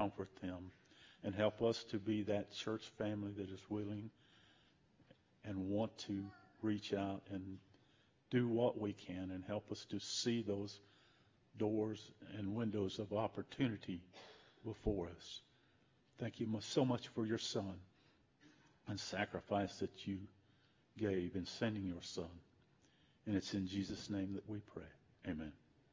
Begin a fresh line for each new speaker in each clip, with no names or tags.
comfort them, and help us to be that church family that is willing and want to reach out and do what we can, and help us to see those doors and windows of opportunity before us. Thank you so much for your son and sacrifice that you gave in sending your son. And it's in Jesus' name that we pray. Amen.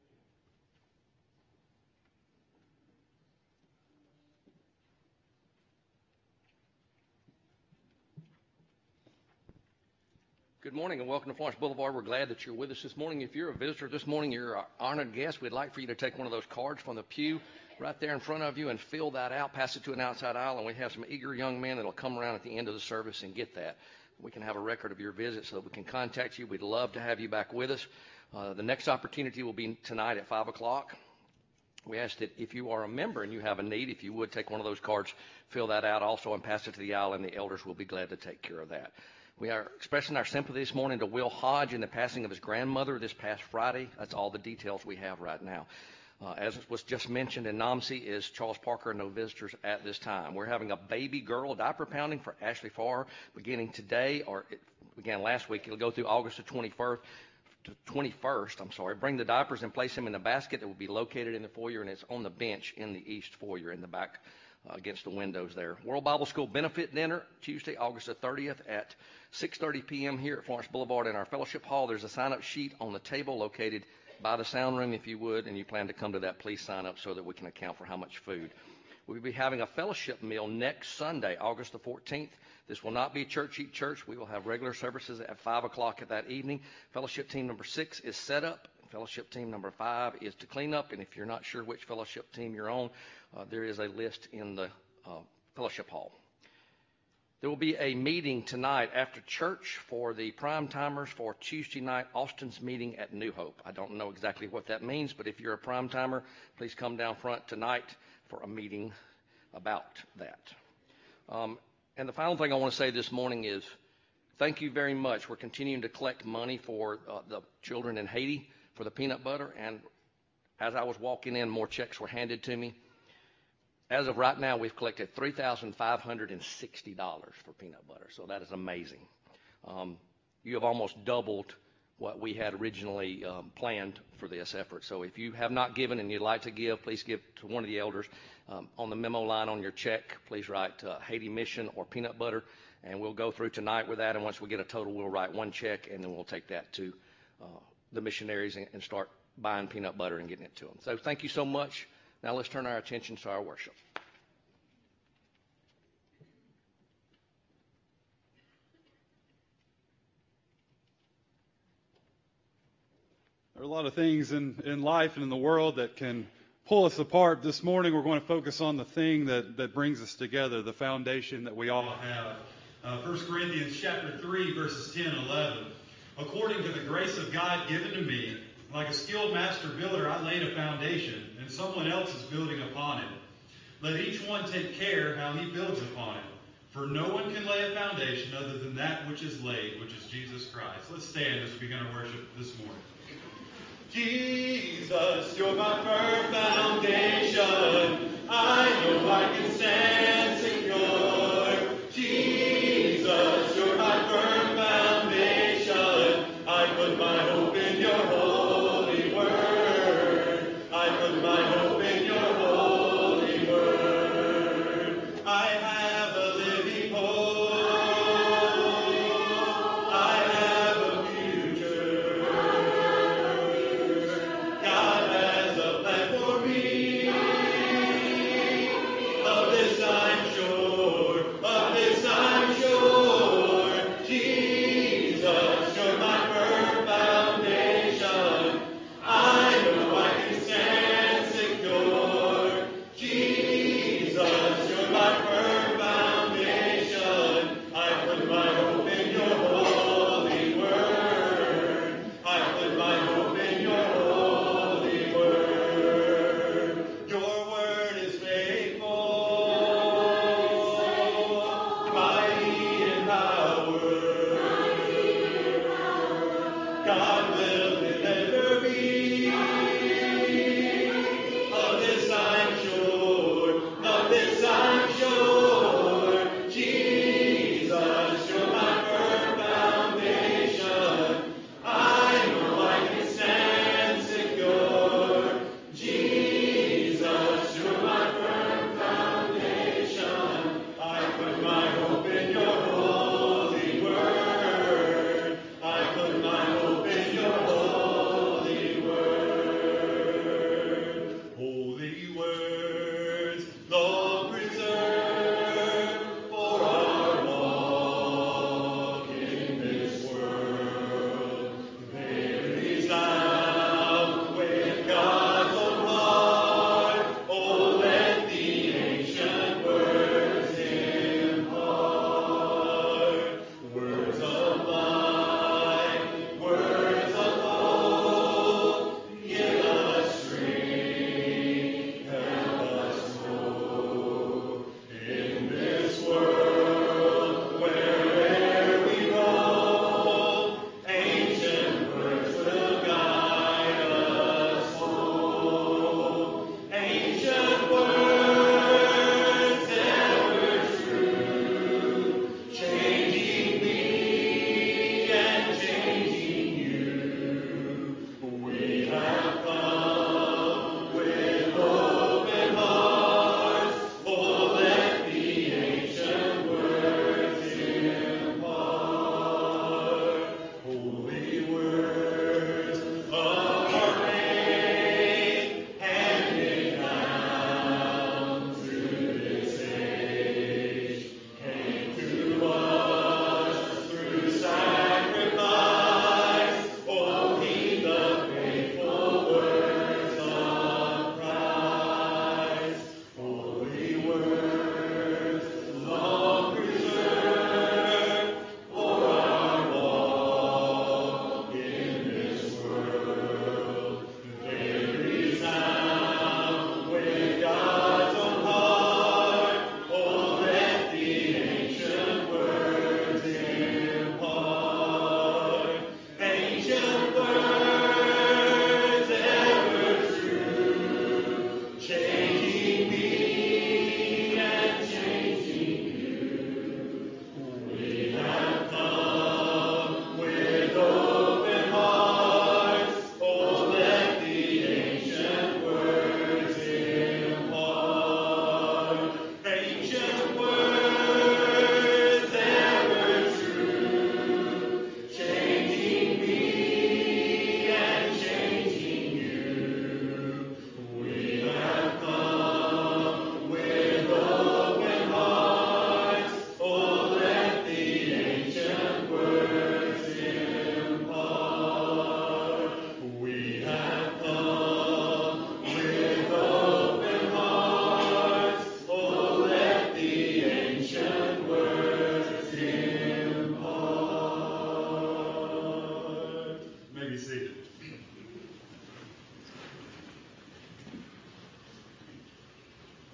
Good morning and welcome to Florence Boulevard. We're glad that you're with us this morning. If you're a visitor this morning, you're an honored guest. We'd like for you to take one of those cards from the pew right there in front of you and fill that out, pass it to an outside aisle, and we have some eager young men that will come around at the end of the service and get that. We can have a record of your visit so that we can contact you. We'd love to have you back with us. The next opportunity will be tonight at 5 o'clock. We ask that if you are a member and you have a need, if you would take one of those cards, fill that out also, and pass it to the aisle, and the elders will be glad to take care of that. We are expressing our sympathy this morning to Will Hodge in the passing of his grandmother this past Friday. That's all the details we have right now. As was just mentioned in NOMC, is Charles Parker, no visitors at this time. We're having a baby girl diaper pounding for Ashley Farr beginning today, or it began last week. It'll go through August the 21st. Bring the diapers and place them in a basket that will be located in the foyer, and it's on the bench in the east foyer in the back against the windows there. World Bible School Benefit Dinner, Tuesday, August the 30th at 6:30 p.m. here at Florence Boulevard in our fellowship hall. There's a sign-up sheet on the table located by the sound room, if you would, and you plan to come to that, please sign up so that we can account for how much food. We'll be having a fellowship meal next Sunday, August the 14th. This will not be Church Eat Church. We will have regular services at 5 o'clock at that evening. Fellowship team number 6 is set up. Fellowship team number 5 is to clean up, and if you're not sure which fellowship team you're on, there is a list in the fellowship hall. There will be a meeting tonight after church for the prime timers for Tuesday night Austin's meeting at New Hope. I don't know exactly what that means, but if you're a prime timer, please come down front tonight for a meeting about that. And the final thing I want to say this morning is thank you very much. We're continuing to collect money for the children in Haiti for the peanut butter, and as I was walking in, more checks were handed to me. As of right now, we've collected $3,560 for peanut butter, so that is amazing. You have almost doubled what we had originally planned for this effort. So if you have not given and you'd like to give, please give to one of the elders. On the memo line on your check, please write Haiti Mission or peanut butter, and we'll go through tonight with that, and once we get a total, we'll write one check, and then we'll take that to the missionaries and start buying peanut butter and getting it to them. So thank you so much. Now let's turn our attention to our worship.
There are a lot of things in life and in the world that can pull us apart. This morning we're going to focus on the thing that brings us together, the foundation that we all have. 1 Corinthians chapter 3, verses 10 and 11. According to the grace of God given to me, like a skilled master builder, I laid a foundation, and someone else is building upon it. Let each one take care how he builds upon it. For no one can lay a foundation other than that which is laid, which is Jesus Christ. Let's stand as we begin our worship this morning. Jesus, you're my firm foundation. I know I can stand secure. Jesus, you're my firm foundation. I put my hope in your holy word. I put my hope in your holy word. I have a living hope. I have a future. God has a plan for me.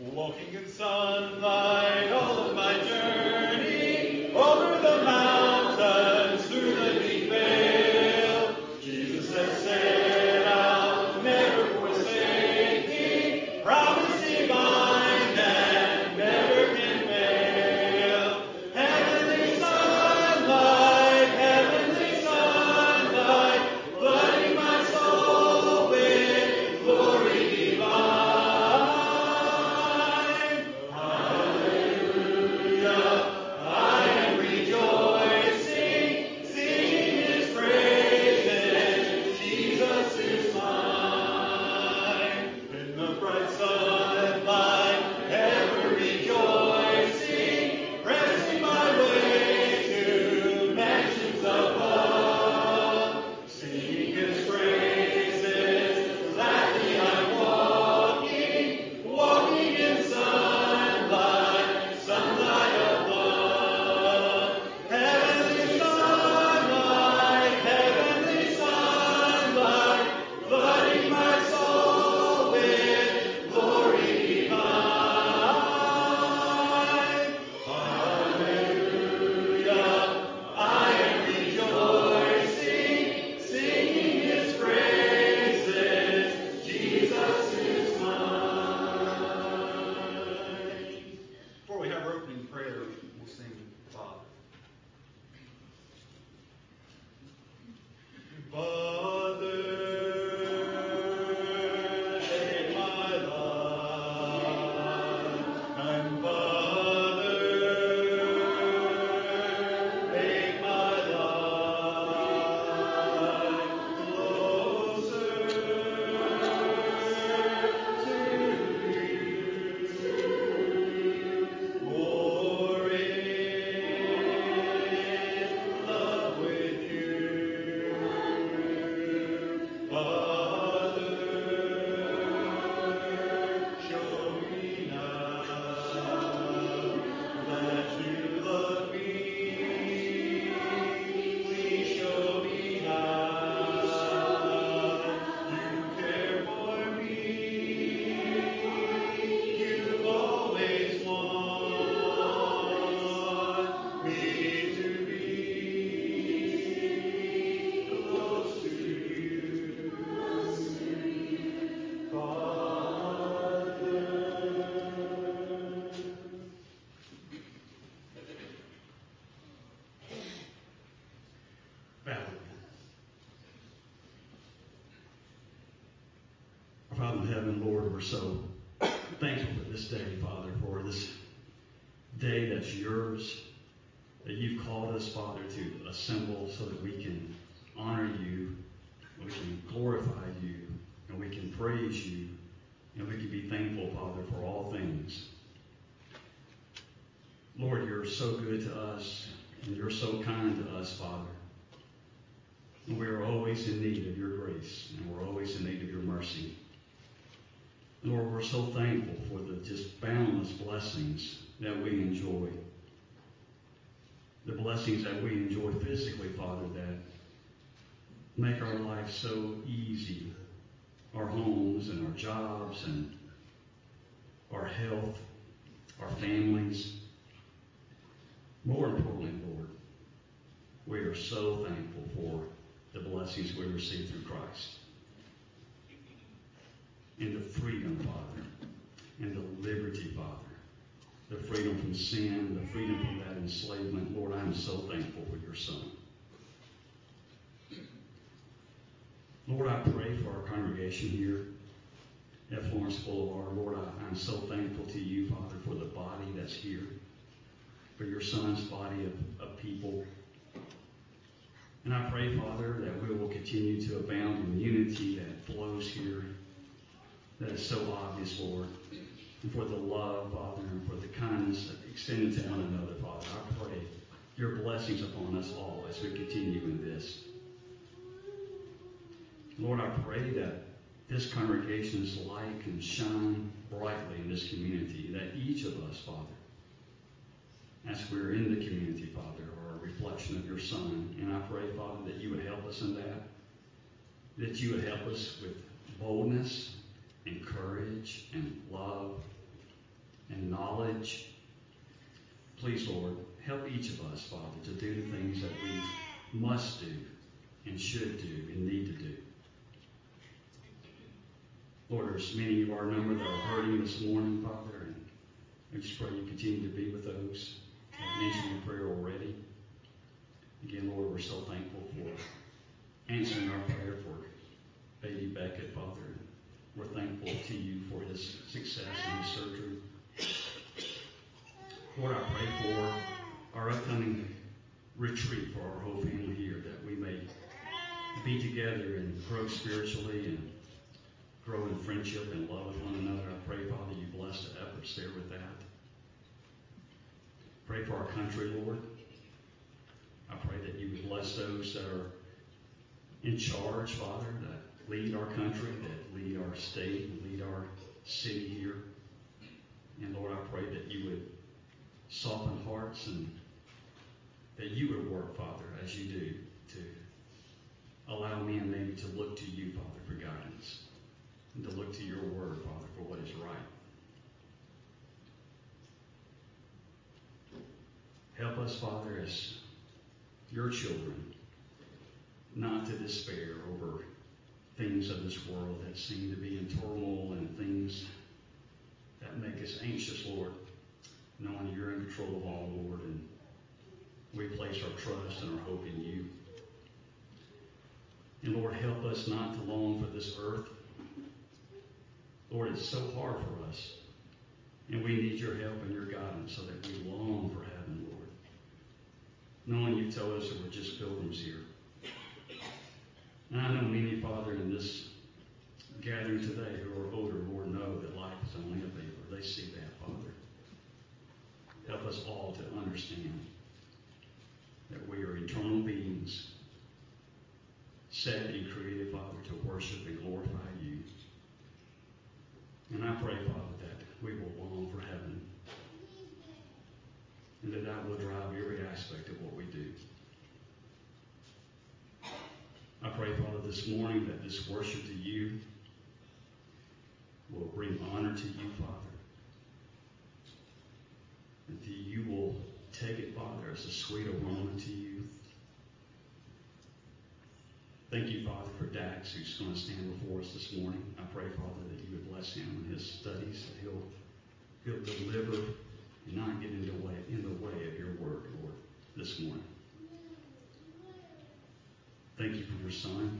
Walking in sunlight all of my journey, over the mountains, through the deep vale, Jesus has set out, never forsake me, promise divine that never can fail. Heavenly sunlight, flooding my soul with glory divine.
Father in heaven, Lord, we're so thankful for this day, Father, for this day that's yours, that you've called us, Father, to assemble so that we can honor you, we can glorify you, and we can praise you, and we can be thankful, Father, for all things. Lord, you're so good to us, and you're so kind to us, Father. And we are always in need of your grace, and we're always in need of your mercy. Lord, we're so thankful for the just boundless blessings that we enjoy. The blessings that we enjoy physically, Father, that make our life so easy. Our homes and our jobs and our health, our families. More importantly, Lord, we are so thankful for the blessings we receive through Christ. And the freedom, Father, and the liberty, Father, the freedom from sin, the freedom from that enslavement. Lord, I am so thankful for your Son. Lord, I pray for our congregation here at Florence Boulevard. Lord, I'm so thankful to you, Father, for the body that's here, for your Son's body of people. And I pray, Father, that we will continue to abound in unity that flows here, that is so obvious, Lord, and for the love, Father, and for the kindness extended to one another, Father. I pray your blessings upon us all as we continue in this. Lord, I pray that this congregation's light can shine brightly in this community, that each of us, Father, as we're in the community, Father, are a reflection of your Son. And I pray, Father, that you would help us in that you would help us with boldness and courage and love knowledge. Please, Lord, help each of us, Father, to do the things that we must do and should do and need to do. Lord, there's many of our number that are hurting this morning, Father, and I just pray you continue to be with those that have mentioned in prayer already. Again, Lord, we're so thankful for answering our prayer for baby Beckett, Father. And we're thankful to you for his success in his surgery. Lord, I pray for our upcoming retreat for our whole family here, that we may be together and grow spiritually and grow in friendship and love with one another. I pray, Father, you bless the efforts there with that. Pray for our country, Lord. I pray that you would bless those that are in charge, Father, that lead our country, that lead our state, and lead our city here. And Lord, I pray that you would soften hearts and that you would work, Father, as you do, to allow men maybe to look to you, Father, for guidance, and to look to your word, Father, for what is right. Help us, Father, as your children, not to despair over things of this world that seem to be in turmoil and things that make us anxious, Lord, knowing you're in control of all, Lord, and we place our trust and our hope in you. And Lord, help us not to long for this earth. Lord, it's so hard for us, and we need your help and your guidance so that we long for heaven, Lord. Knowing you tell us that we're just pilgrims here. And I know many, Father, in this gathering today who are older, Lord, know that life is only a vapor. They see that, Father. Help us all to understand that we are eternal beings, set and created, Father, to worship and glorify you. And I pray, Father, that we will long for heaven, and that will drive every aspect of what we do. I pray, Father, this morning that this worship to you will bring honor to you, Father. And that you will take it, Father, as a sweet aroma to you. Thank you, Father, for Dax, who's going to stand before us this morning. I pray, Father, that you would bless him in his studies, that he'll deliver and not get in the way of your word, Lord, this morning. Thank you for your Son.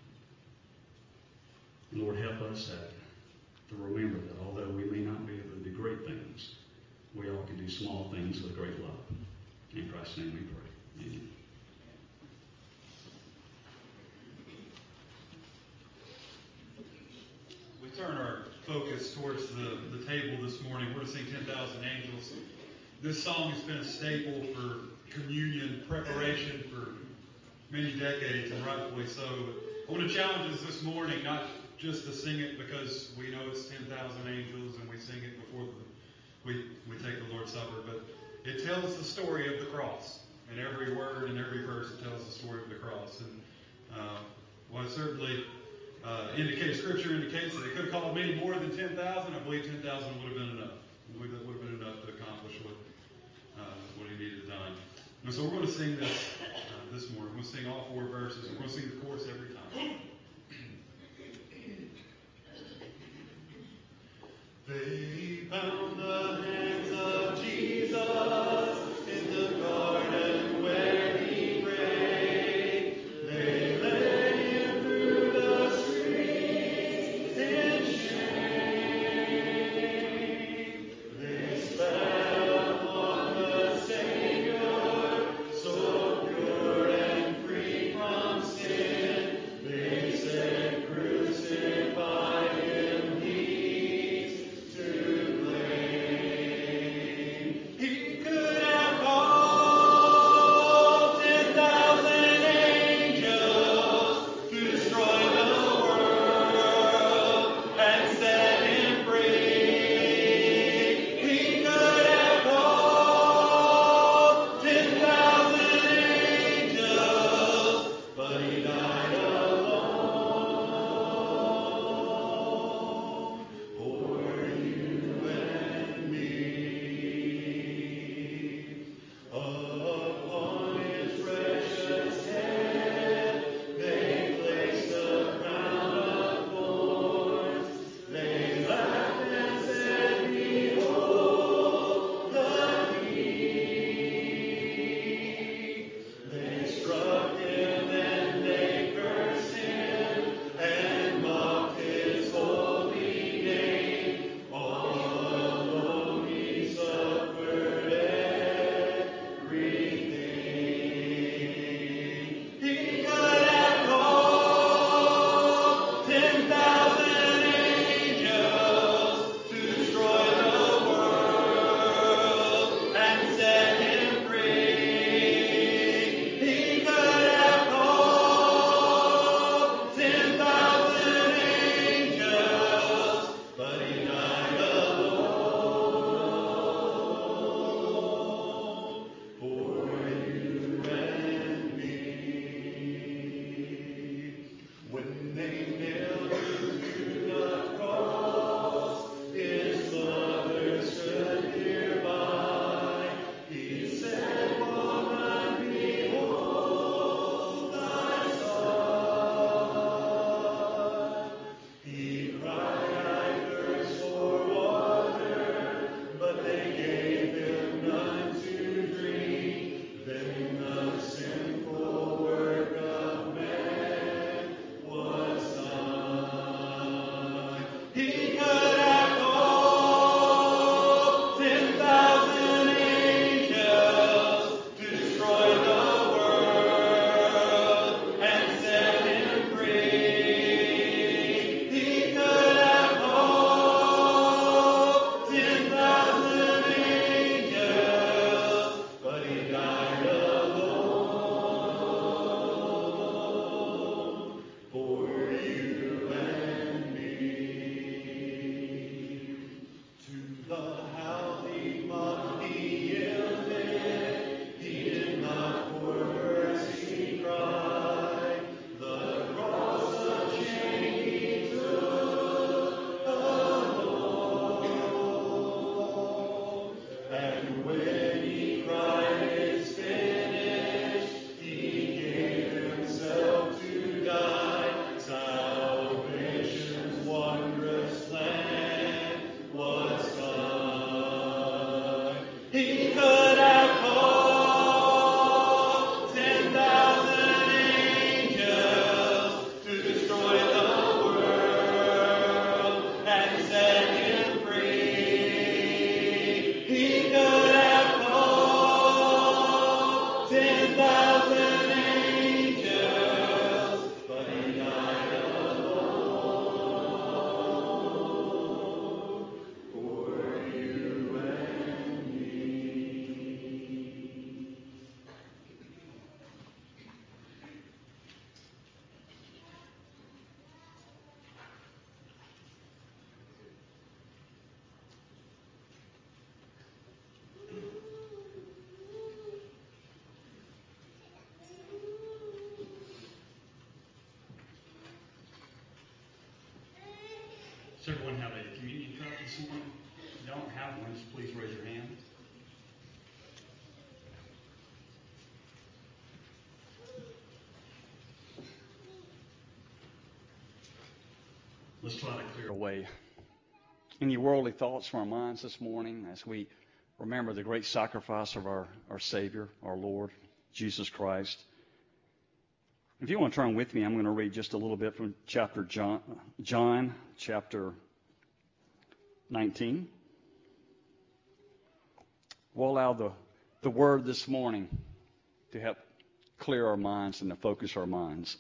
And Lord, help us to remember that although we may not be able to do great things, we all can do small things with great love. In Christ's name we pray. Amen.
We turn our focus towards the table this morning. We're to sing 10,000 Angels. This song has been a staple for communion preparation for many decades, and rightfully so. I want to challenge us this morning not just to sing it because we know it's 10,000 angels and we sing it before we take the Lord's Supper, but it tells the story of the cross. And every word and every verse, it tells the story of the cross. And well, it certainly Scripture indicates that it could have called many more than 10,000. I believe 10,000 would have been enough. I believe that would have been enough to accomplish what he needed done. And so we're going to sing this morning. We're going to sing all four verses. We're going to sing the chorus every time. They found the hands of Jesus in the garden where he prayed. They led him through the streets in shame. They spat upon the Savior, so pure and free from sin. They
morning don't have one, just please raise your hand. Let's try to clear away any worldly thoughts from our minds this morning as we remember the great sacrifice of our Savior, our Lord, Jesus Christ. If you want to turn with me, I'm going to read just a little bit from chapter John chapter 19. We'll allow the word this morning to help clear our minds and to focus our minds.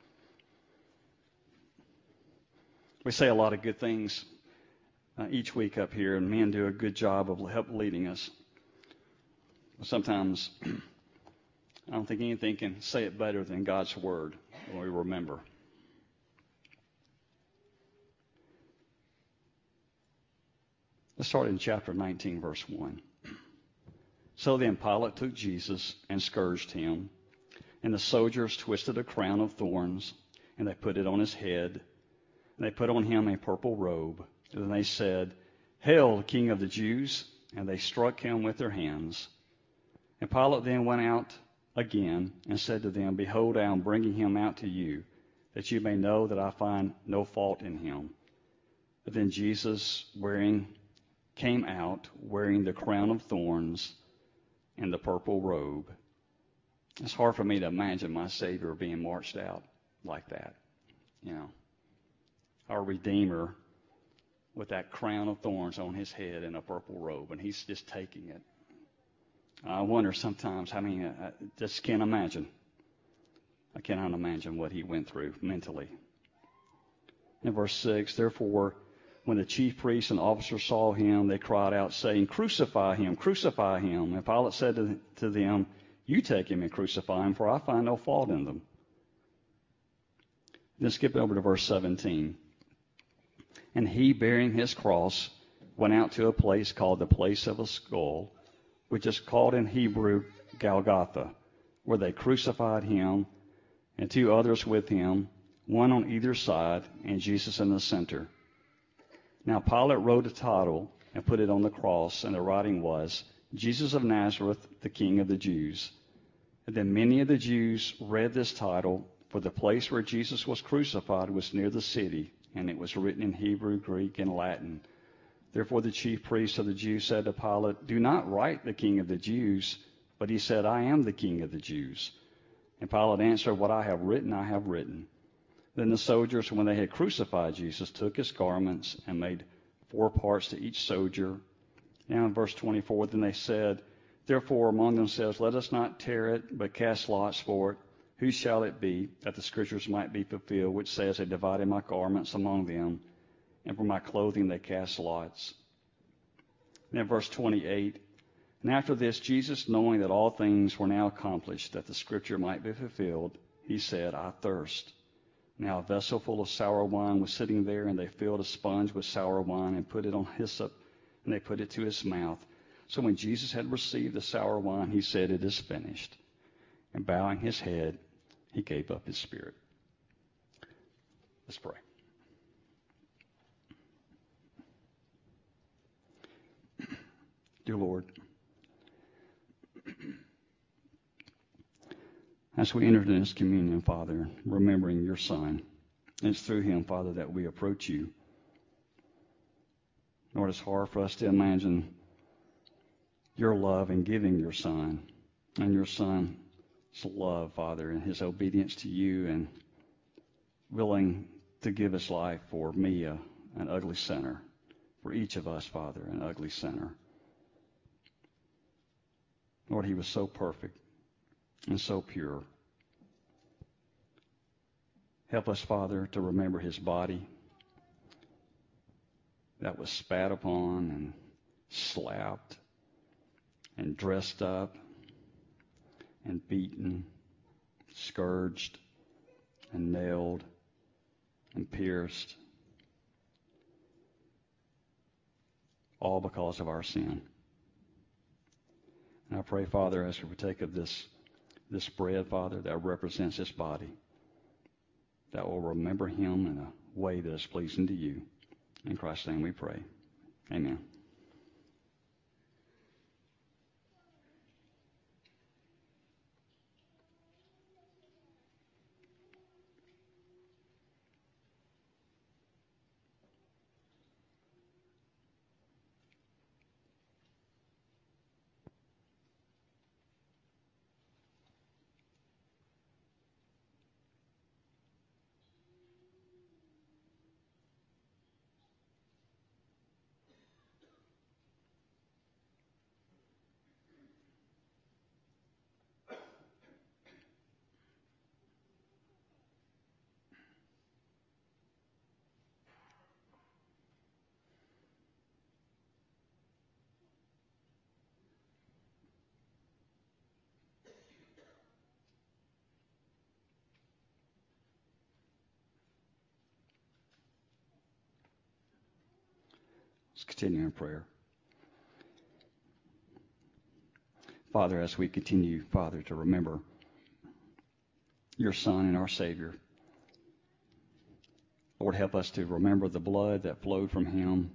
We say a lot of good things each week up here, and men do a good job of help leading us. Sometimes I don't think anything can say it better than God's word when we remember. Let's start in chapter 19, verse 1. So then Pilate took Jesus and scourged him, and the soldiers twisted a crown of thorns, and they put it on his head, and they put on him a purple robe. And then they said, "Hail, King of the Jews!" And they struck him with their hands. And Pilate then went out again and said to them, "Behold, I am bringing him out to you, that you may know that I find no fault in him." But then Jesus came out wearing the crown of thorns and the purple robe. It's hard for me to imagine my Savior being marched out like that. You know, our Redeemer with that crown of thorns on his head and a purple robe, and he's just taking it. I wonder sometimes, I just can't imagine. I cannot imagine what he went through mentally. In verse 6, therefore, when the chief priests and officers saw him, they cried out, saying, "Crucify him, crucify him." And Pilate said to them, "You take him and crucify him, for I find no fault in them." Then skipping over to verse 17. And he, bearing his cross, went out to a place called the place of a skull, which is called in Hebrew Golgotha, where they crucified him and two others with him, one on either side, and Jesus in the center. Now Pilate wrote a title and put it on the cross, and the writing was, "Jesus of Nazareth, the King of the Jews." And then many of the Jews read this title, for the place where Jesus was crucified was near the city, and it was written in Hebrew, Greek, and Latin. Therefore the chief priests of the Jews said to Pilate, "Do not write the King of the Jews." But he said, "I am the King of the Jews." And Pilate answered, "What I have written, I have written." Then the soldiers, when they had crucified Jesus, took his garments and made 4 parts to each soldier. Now in verse 24, then they said, therefore among themselves, "Let us not tear it, but cast lots for it. Who shall it be?" That the scriptures might be fulfilled, which says, "They divided my garments among them, and for my clothing they cast lots." And in verse 28, and after this, Jesus, knowing that all things were now accomplished, that the scripture might be fulfilled, he said, "I thirst." Now a vessel full of sour wine was sitting there, and they filled a sponge with sour wine and put it on hyssop, and they put it to his mouth. So when Jesus had received the sour wine, he said, "It is finished." And bowing his head, he gave up his spirit. Let's pray. Dear Lord, as we enter into this communion, Father, remembering your Son, it's through him, Father, that we approach you. Lord, it's hard for us to imagine your love in giving your Son, and your Son's love, Father, and his obedience to you, and willing to give his life for me, an ugly sinner, for each of us, Father, an ugly sinner. Lord, he was so perfect and so pure. Help us, Father, to remember his body that was spat upon and slapped and dressed up and beaten, scourged and nailed and pierced, all because of our sin. And I pray, Father, as we partake of this bread, Father, that represents his body, that will remember him in a way that is pleasing to you. In Christ's name we pray.
Amen. Let's continue in prayer. Father, as we continue, Father, to remember your Son and our Savior, Lord, help us to remember the blood that flowed from him,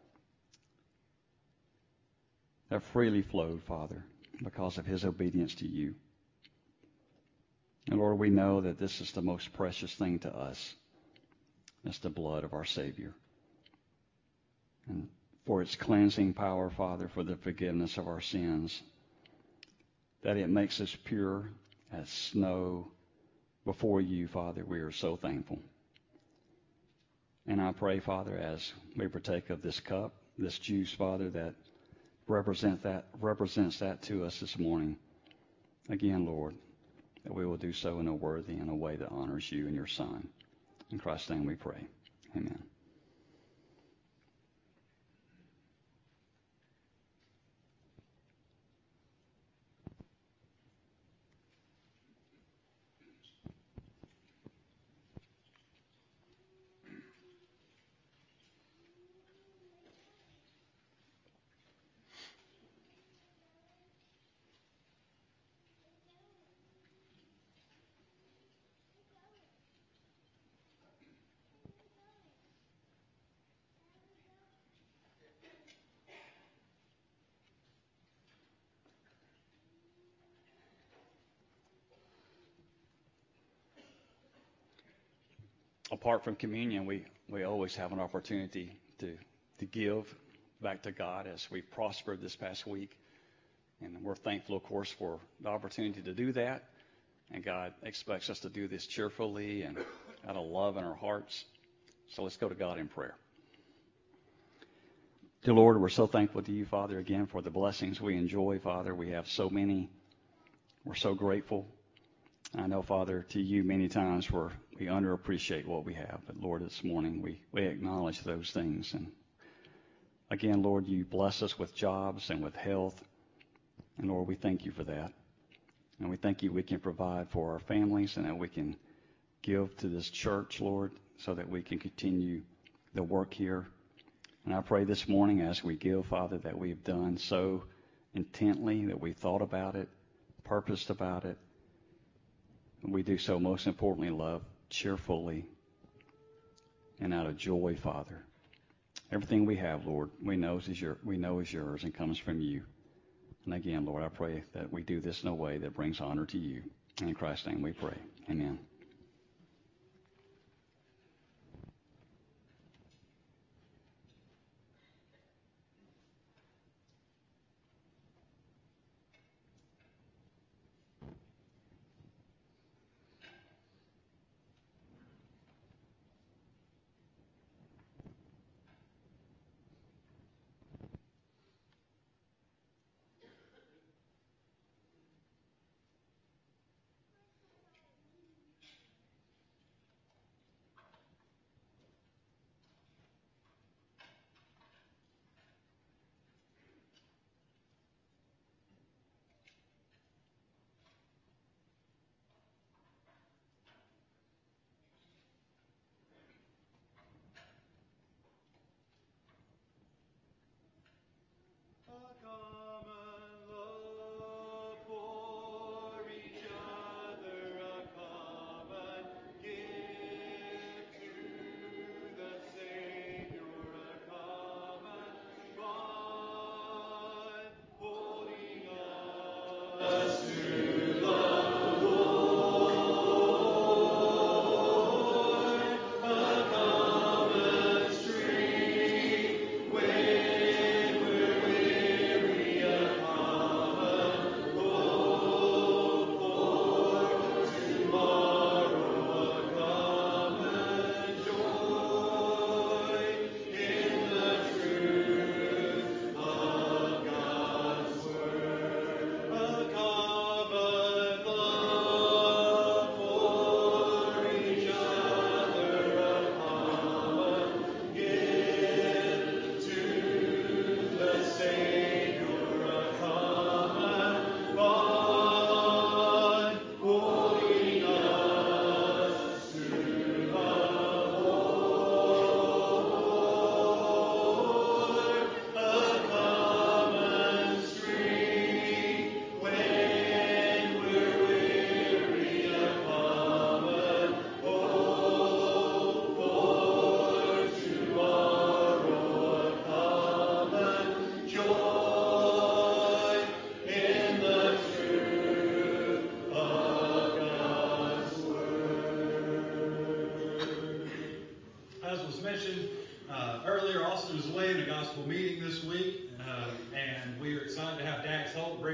that freely flowed, Father, because of his obedience to you. And Lord, we know that this is the most precious thing to us. It's the blood of our Savior. And for its cleansing power, Father, for the forgiveness of our sins, that it makes us pure as snow before you, Father. We are so thankful. And I pray, Father, as we partake of this cup, this juice, Father, that represents that to us this morning. Again, Lord, that we will do so in a worthy and a way that honors you and your Son. In Christ's name we pray. Amen. Apart from communion, we always have an opportunity to give back to God as we prospered this past week. And we're thankful, of course, for the opportunity to do that. And God expects us to do this cheerfully and out of love in our hearts. So let's go to God in prayer. Dear Lord, we're so thankful to you, Father, again, for the blessings we enjoy, Father. We have so many. We're so grateful. I know, Father, to you many times we underappreciate what we have. But, Lord, this morning we acknowledge those things. And, again, Lord, you bless us with jobs and with health. And, Lord, we thank you for that. And we thank you we can provide for our families and that we can give to this church, Lord, so that we can continue the work here. And I pray this morning as we give, Father, that we've done so intently, that we thought about it, purposed about it. And we do so, most importantly, love cheerfully and out of joy, Father. Everything we have, Lord, we know is yours and comes from you. And again, Lord, I pray that we do this in a way that brings honor to you. In Christ's name we pray. Amen.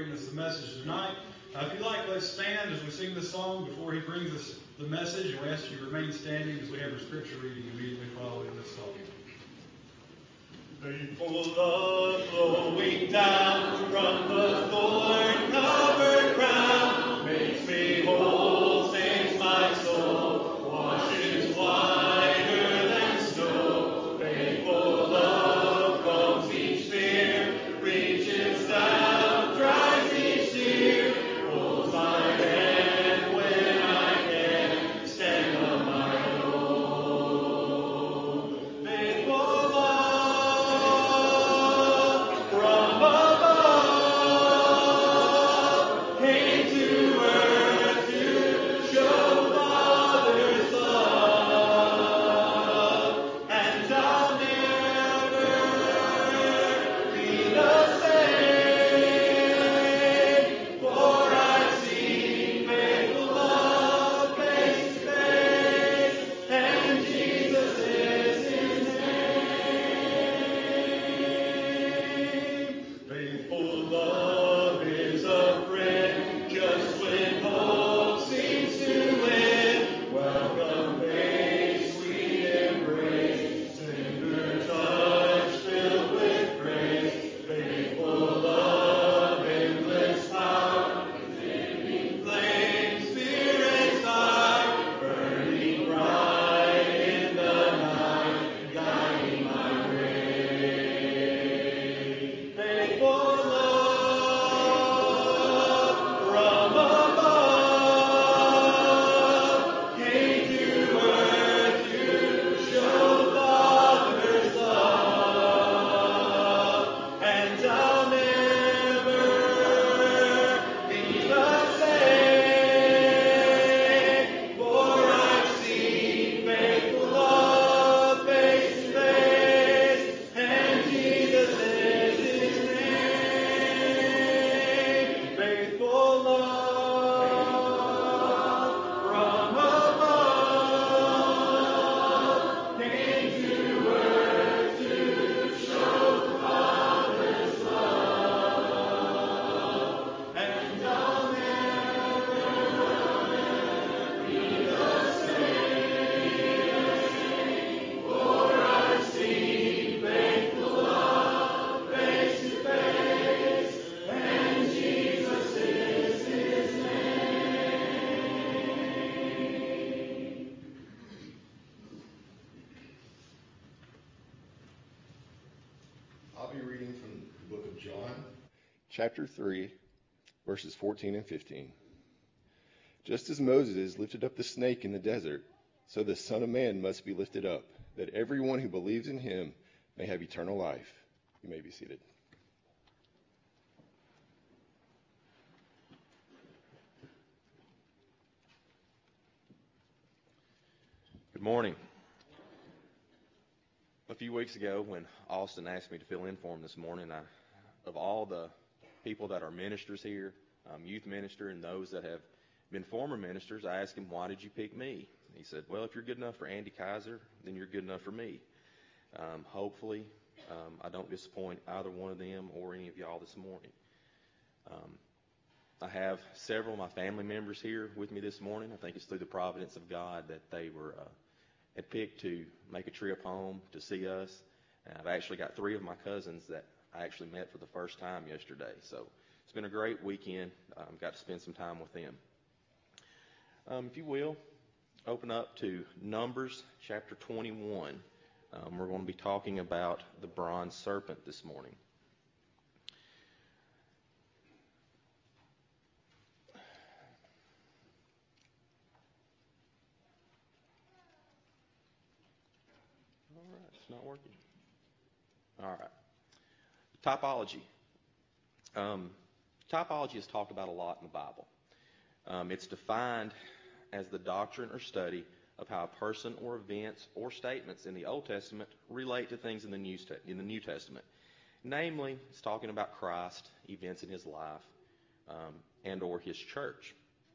bring us the message tonight. If you like, let's stand as we sing this song before he brings us the message. And we ask you to remain standing as we have our scripture reading immediately following this song. Faithful love flowing down from the thorn-covered crown makes me whole, saves my soul, washes whiter than snow. Faithful love calms each fear, reaches down, dries each tear, holds my hand when I can stand on my own. Faithful love from above came to earth to show Father's love, and I'll never be the same, for I've seen faithful love face to face, and Jesus is his name. Faithful love is a friend just when hope seems to end. Welcome face, sweet embrace, tender touch filled with grace. Faithful love, endless power, consuming flame, Spirit's fire, burning bright in the night, guiding my way. Faithful love from above came to earth to show Father's love, and I'll never be the same, for I've seen faithful love face to face, and Jesus is his name. Faithful love from above came to earth to show Father's love, and I'll never be the same, for I've seen faithful love face to face, and Jesus is his name.
I'll be reading from the book of John, chapter 3, verses 14 and 15. Just as Moses lifted up the snake in the desert, so the Son of Man must be lifted up, that everyone who believes in him may have eternal life. You may be seated.
Good morning. A few weeks ago, when Austin asked me to fill in for him this morning, of all the people that are ministers here, youth minister, and those that have been former ministers, I asked him, why did you pick me? He said, well, if you're good enough for Andy Kaiser, then you're good enough for me. Hopefully, I don't disappoint either one of them or any of y'all this morning. I have several of my family members here with me this morning. I think it's through the providence of God that they had picked to make a trip home to see us. And I've actually got 3 of my cousins that I actually met for the first time yesterday. So it's been a great weekend. Got to spend some time with them. If you will, open up to Numbers chapter 21. We're going to be talking about the bronze serpent this morning. All right, it's not working. All right. Typology. Typology is talked about a lot in the Bible. It's defined as the doctrine or study of how a person or events or statements in the Old Testament relate to things in the New Testament. Namely, it's talking about Christ, events in his life, and or his church.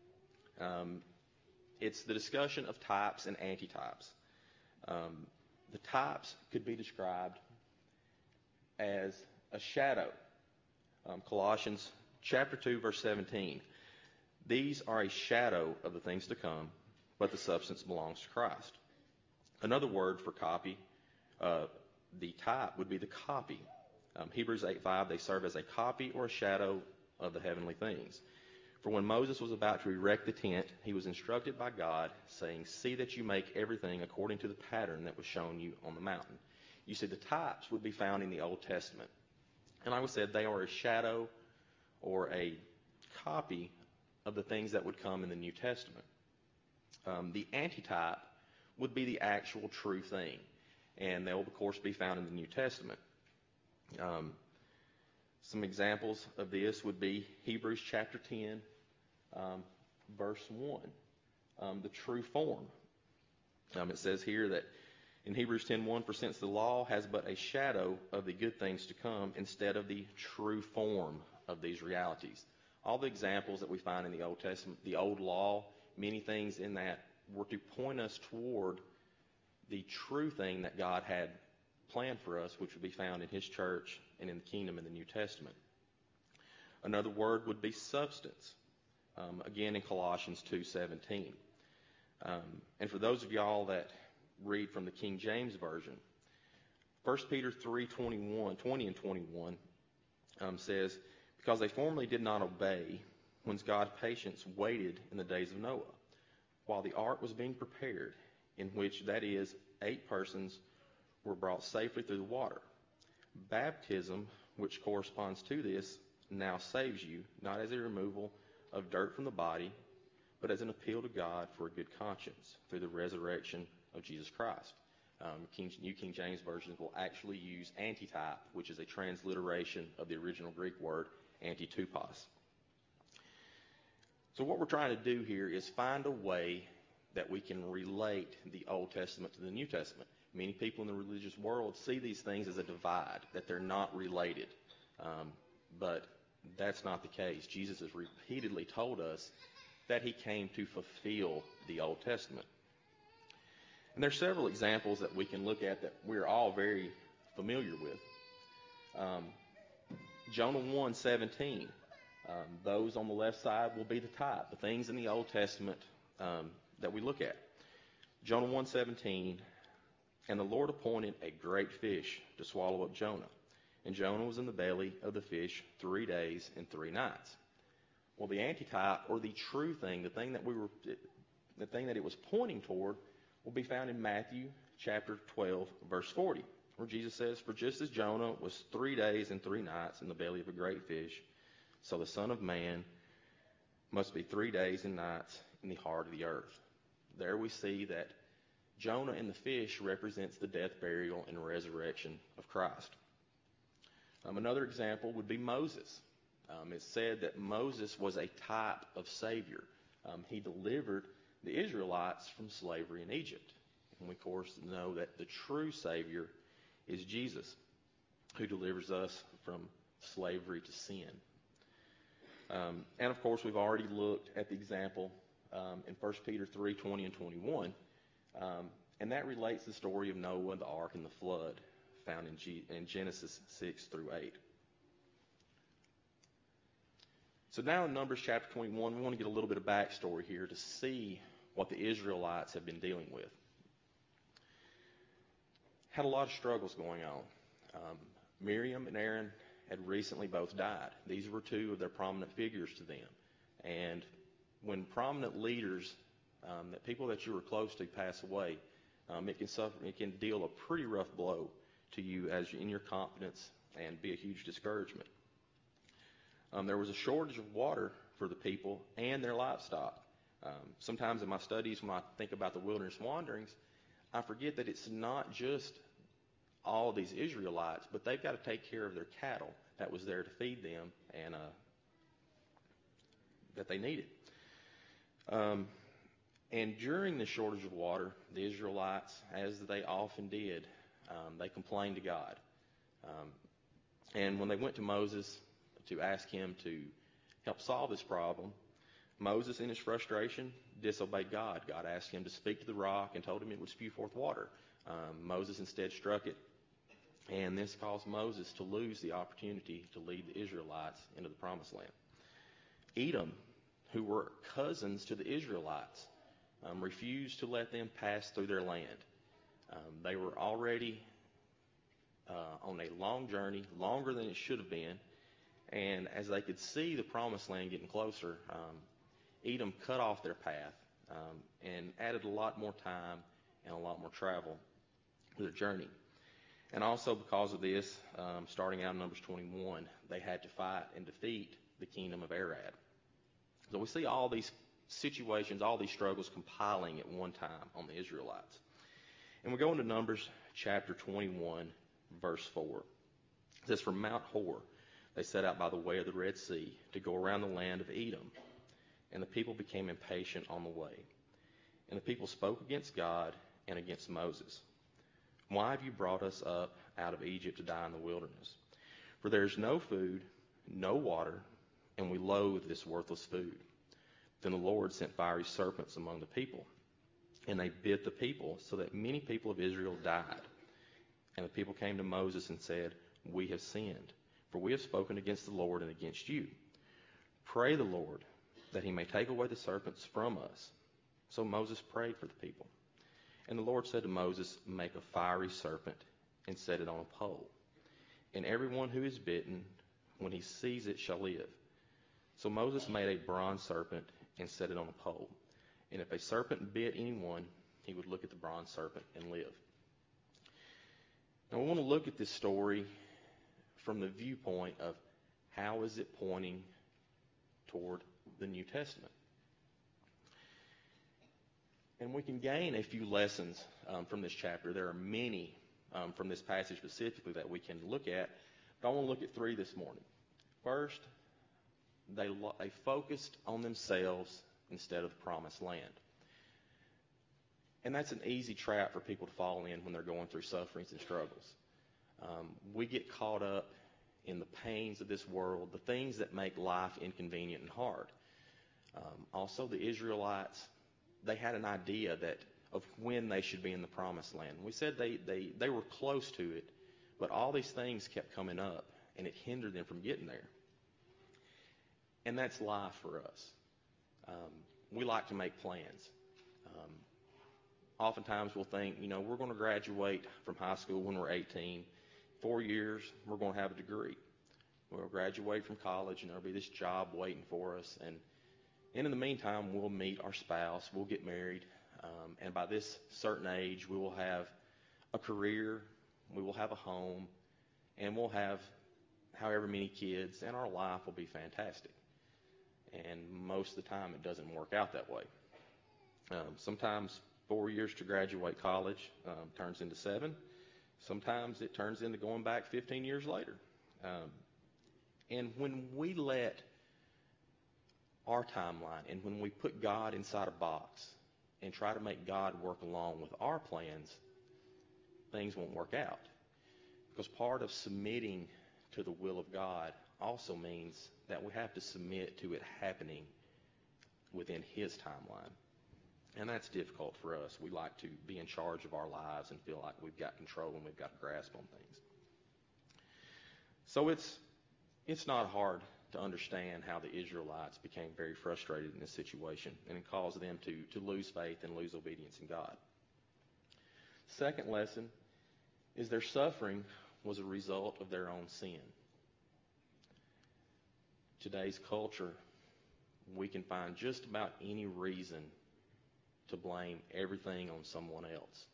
It's the discussion of types and antitypes. The types could be described as a shadow. Colossians chapter 2, verse 17. These are a shadow of the things to come, but the substance belongs to Christ. Another word for copy, the type would be the copy. Hebrews 8:5, they serve as a copy or a shadow of the heavenly things. For when Moses was about to erect the tent, he was instructed by God, saying, "See that you make everything according to the pattern that was shown you on the mountain." You see, the types would be found in the Old Testament. And like I said, they are a shadow or a copy of the things that would come in the New Testament. The antitype would be the actual true thing, and they'll, of course, be found in the New Testament. Some examples of this would be Hebrews chapter 10, verse 1, the true form. It says here that in Hebrews 10:1, "For since the law has but a shadow of the good things to come instead of the true form of these realities." All the examples that we find in the Old Testament, the old law, many things in that were to point us toward the true thing that God had planned for us, which would be found in His church and in the kingdom in the New Testament. Another word would be substance, again in Colossians 2:17. And for those of y'all that read from the King James Version, 1 Peter 3:20 and 21 says, "Because they formerly did not obey, when God's patience waited in the days of Noah, while the ark was being prepared, in which, that is, 8 persons were brought safely through the water. Baptism, which corresponds to this, now saves you, not as a removal of dirt from the body, but as an appeal to God for a good conscience through the resurrection of Jesus Christ." New King James versions will actually use antitype, which is a transliteration of the original Greek word antitupos. So what we're trying to do here is find a way that we can relate the Old Testament to the New Testament. Many people in the religious world see these things as a divide, that they're not related. But that's not the case. Jesus has repeatedly told us that He came to fulfill the Old Testament. And there's several examples that we can look at that we're all very familiar with. Jonah 1:17. Those on the left side will be the type, the things in the Old Testament that we look at. Jonah 1:17, "And the Lord appointed a great fish to swallow up Jonah. And Jonah was in the belly of the fish 3 days and 3 nights." Well, the antitype, or the true thing, the thing that it was pointing toward, will be found in Matthew chapter 12, verse 40, where Jesus says, "For just as Jonah was 3 days and 3 nights in the belly of a great fish, so the Son of Man must be 3 days and nights in the heart of the earth." There we see that Jonah and the fish represents the death, burial, and resurrection of Christ. Another example would be Moses. It's said that Moses was a type of Savior. He delivered the Israelites from slavery in Egypt. And we, of course, know that the true Savior is Jesus, who delivers us from slavery to sin. And, of course, we've already looked at the example in 1 Peter 3:20 and 21. And that relates the story of Noah, the ark, and the flood found in Genesis 6-8. So now in Numbers chapter 21, we want to get a little bit of backstory here to see what the Israelites have been dealing with. Had a lot of struggles going on. Miriam and Aaron had recently both died. These were 2 of their prominent figures to them. And when prominent leaders, that people that you were close to, pass away, it can deal a pretty rough blow to you as in your confidence and be a huge discouragement. There was a shortage of water for the people and their livestock. Sometimes in my studies, when I think about the wilderness wanderings, I forget that it's not just all of these Israelites, but they've got to take care of their cattle that was there to feed them and that they needed. And during the shortage of water, the Israelites, as they often did, they complained to God. And when they went to Moses to ask him to help solve this problem, Moses, in his frustration, disobeyed God. God asked him to speak to the rock and told him it would spew forth water. Moses instead struck it, And this caused Moses to lose the opportunity to lead the Israelites into the promised land. Edom, who were cousins to the Israelites, refused to let them pass through their land. They were already on a long journey, longer than it should have been. And as they could see the promised land getting closer, Edom cut off their path and added a lot more time and a lot more travel to their journey. And also because of this, starting out in Numbers 21, they had to fight and defeat the kingdom of Arad. So we see all these situations, all these struggles compiling at one time on the Israelites. And we go into Numbers chapter 21, verse 4. It says, "From Mount Hor they set out by the way of the Red Sea to go around the land of Edom. And the people became impatient on the way. And the people spoke against God and against Moses. 'Why have you brought us up out of Egypt to die in the wilderness? For there is no food, no water, and we loathe this worthless food.' Then the Lord sent fiery serpents among the people, and they bit the people, so that many people of Israel died. And the people came to Moses and said, 'We have sinned, for we have spoken against the Lord and against you. Pray the Lord that he may take away the serpents from us.' So Moses prayed for the people. And the Lord said to Moses, 'Make a fiery serpent and set it on a pole. And everyone who is bitten, when he sees it, shall live.' So Moses made a bronze serpent and set it on a pole. And if a serpent bit anyone, he would look at the bronze serpent and live." Now we want to look at this story from the viewpoint of how is it pointing toward the New Testament. And we can gain a few lessons from this chapter. There are many from this passage specifically that we can look at, but I want to look at three this morning. First, they focused on themselves instead of the promised land. And that's an easy trap for people to fall in when they're going through sufferings and struggles. We get caught up in the pains of this world, the things that make life inconvenient and hard. Also, the Israelites, they had an idea of when they should be in the promised land. We said they were close to it, but all these things kept coming up, and it hindered them from getting there. And that's life for us. We like to make plans. Oftentimes we'll think, we're going to graduate from high school when we're 18. 4 years, we're going to have a degree. We'll graduate from college, and there'll be this job waiting for us. And in the meantime, we'll meet our spouse, we'll get married, and by this certain age, we will have a career, we will have a home, and we'll have however many kids, and our life will be fantastic. And most of the time, it doesn't work out that way. Sometimes 4 years to graduate college turns into 7. Sometimes it turns into going back 15 years later. And when we let our timeline and when we put God inside a box and try to make God work along with our plans, things won't work out. Because part of submitting to the will of God also means that we have to submit to it happening within His timeline. And that's difficult for us. We like to be in charge of our lives and feel like we've got control and we've got a grasp on things. So it's not hard to understand how the Israelites became very frustrated in this situation, and it caused them to lose faith and lose obedience in God. Second lesson is their suffering was a result of their own sin. Today's culture, we can find just about any reason to blame everything on someone else.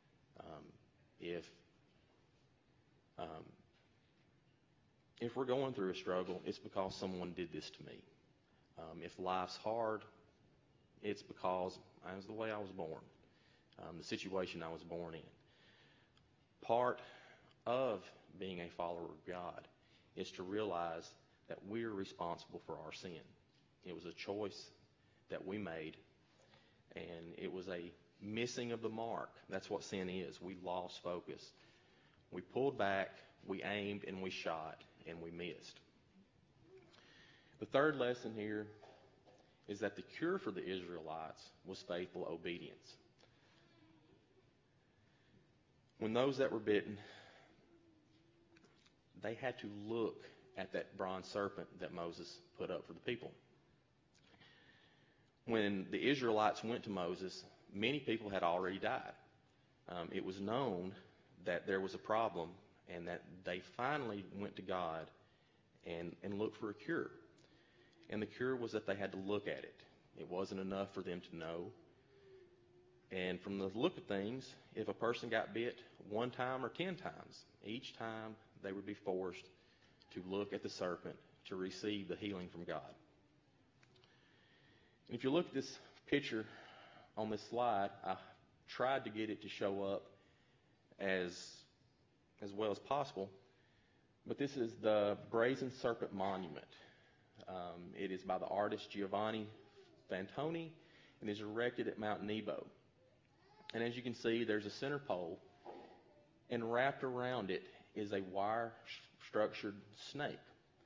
If we're going through a struggle, it's because someone did this to me. If life's hard, it's because it was the way I was born, the situation I was born in. Part of being a follower of God is to realize that we're responsible for our sin. It was a choice that we made, and it was a missing of the mark. That's what sin is. We lost focus. We pulled back, we aimed, and we shot, and we missed. The third lesson here is that the cure for the Israelites was faithful obedience. When those that were bitten they had to look at that bronze serpent that Moses put up for the people. When the Israelites went to Moses, many people had already died. It was known that there was a problem and that they finally went to God and looked for a cure. And the cure was that they had to look at it. It wasn't enough for them to know. And from the look of things, if a person got bit 1 time or 10 times, each time they would be forced to look at the serpent to receive the healing from God. And if you look at this picture on this slide, I tried to get it to show up as well as possible. But this is the Brazen Serpent Monument. It is by the artist Giovanni Fantoni and is erected at Mount Nebo. And as you can see, there's a center pole, and wrapped around it is a wire-structured snake.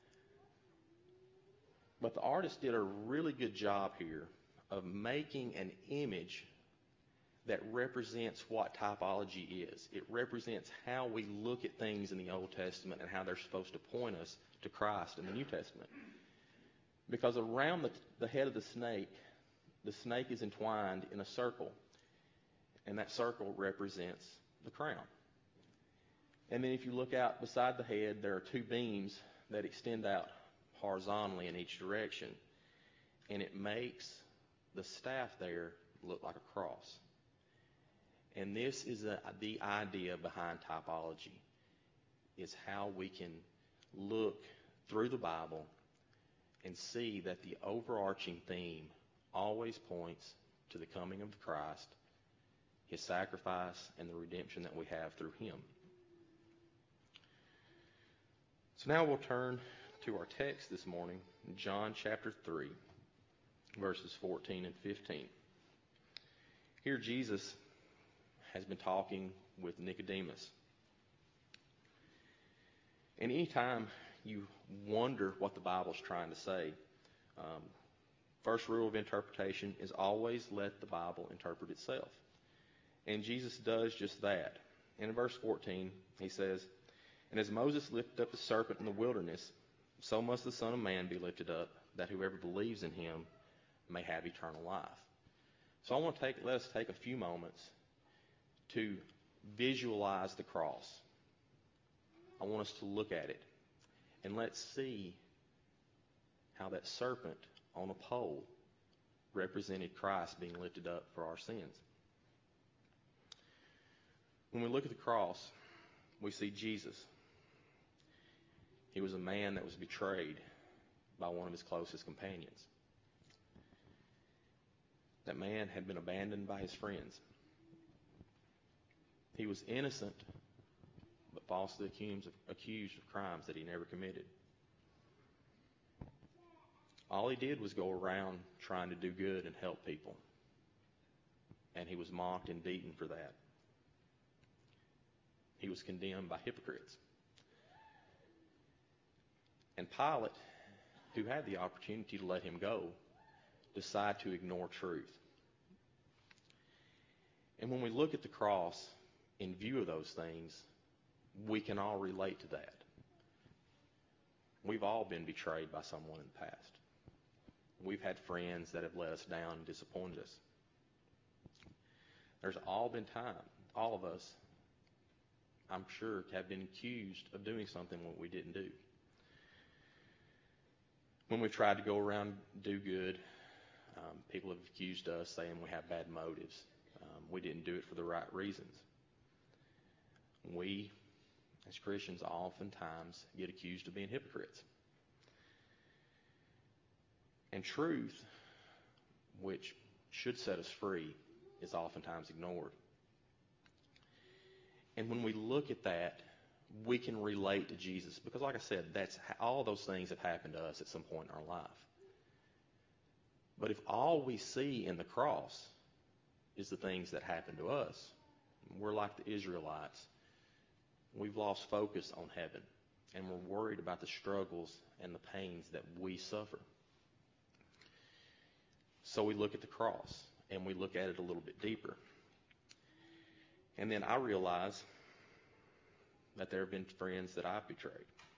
But the artist did a really good job here of making an image that represents what typology is. It represents how we look at things in the Old Testament and how they're supposed to point us to Christ in the New Testament. Because around the head of the snake is entwined in a circle, and that circle represents the crown. And then if you look out beside the head, there are 2 beams that extend out horizontally in each direction, and it makes the staff there look like a cross. And this is the idea behind typology. It's how we can look through the Bible and see that the overarching theme always points to the coming of Christ, His sacrifice, and the redemption that we have through Him. So now we'll turn to our text this morning, John chapter 3, verses 14 and 15. Here Jesus has been talking with Nicodemus. And anytime you wonder what the Bible's trying to say, first rule of interpretation is always let the Bible interpret itself. And Jesus does just that. And in verse 14, he says, "And as Moses lifted up the serpent in the wilderness, so must the Son of Man be lifted up, that whoever believes in him may have eternal life." So let us take a few moments to visualize the cross. I want us to look at it, and let's see how that serpent on a pole represented Christ being lifted up for our sins. When we look at the cross, we see Jesus. He was a man that was betrayed by one of his closest companions. That man had been abandoned by his friends. He was innocent, but falsely accused of crimes that he never committed. All he did was go around trying to do good and help people. And he was mocked and beaten for that. He was condemned by hypocrites. And Pilate, who had the opportunity to let him go, decided to ignore truth. And when we look at the cross in view of those things, we can all relate to that. We've all been betrayed by someone in the past. We've had friends that have let us down and disappointed us. There's all been time, all of us, I'm sure, have been accused of doing something that we didn't do. When we've tried to go around and do good, people have accused us, saying we have bad motives. We didn't do it for the right reasons. We, as Christians, oftentimes get accused of being hypocrites. And truth, which should set us free, is oftentimes ignored. And when we look at that, we can relate to Jesus. Because like I said, all those things have happened to us at some point in our life. But if all we see in the cross is the things that happen to us, we're like the Israelites. We've lost focus on heaven, and we're worried about the struggles and the pains that we suffer. So we look at the cross, and we look at it a little bit deeper. And then I realize that there have been friends that I've betrayed.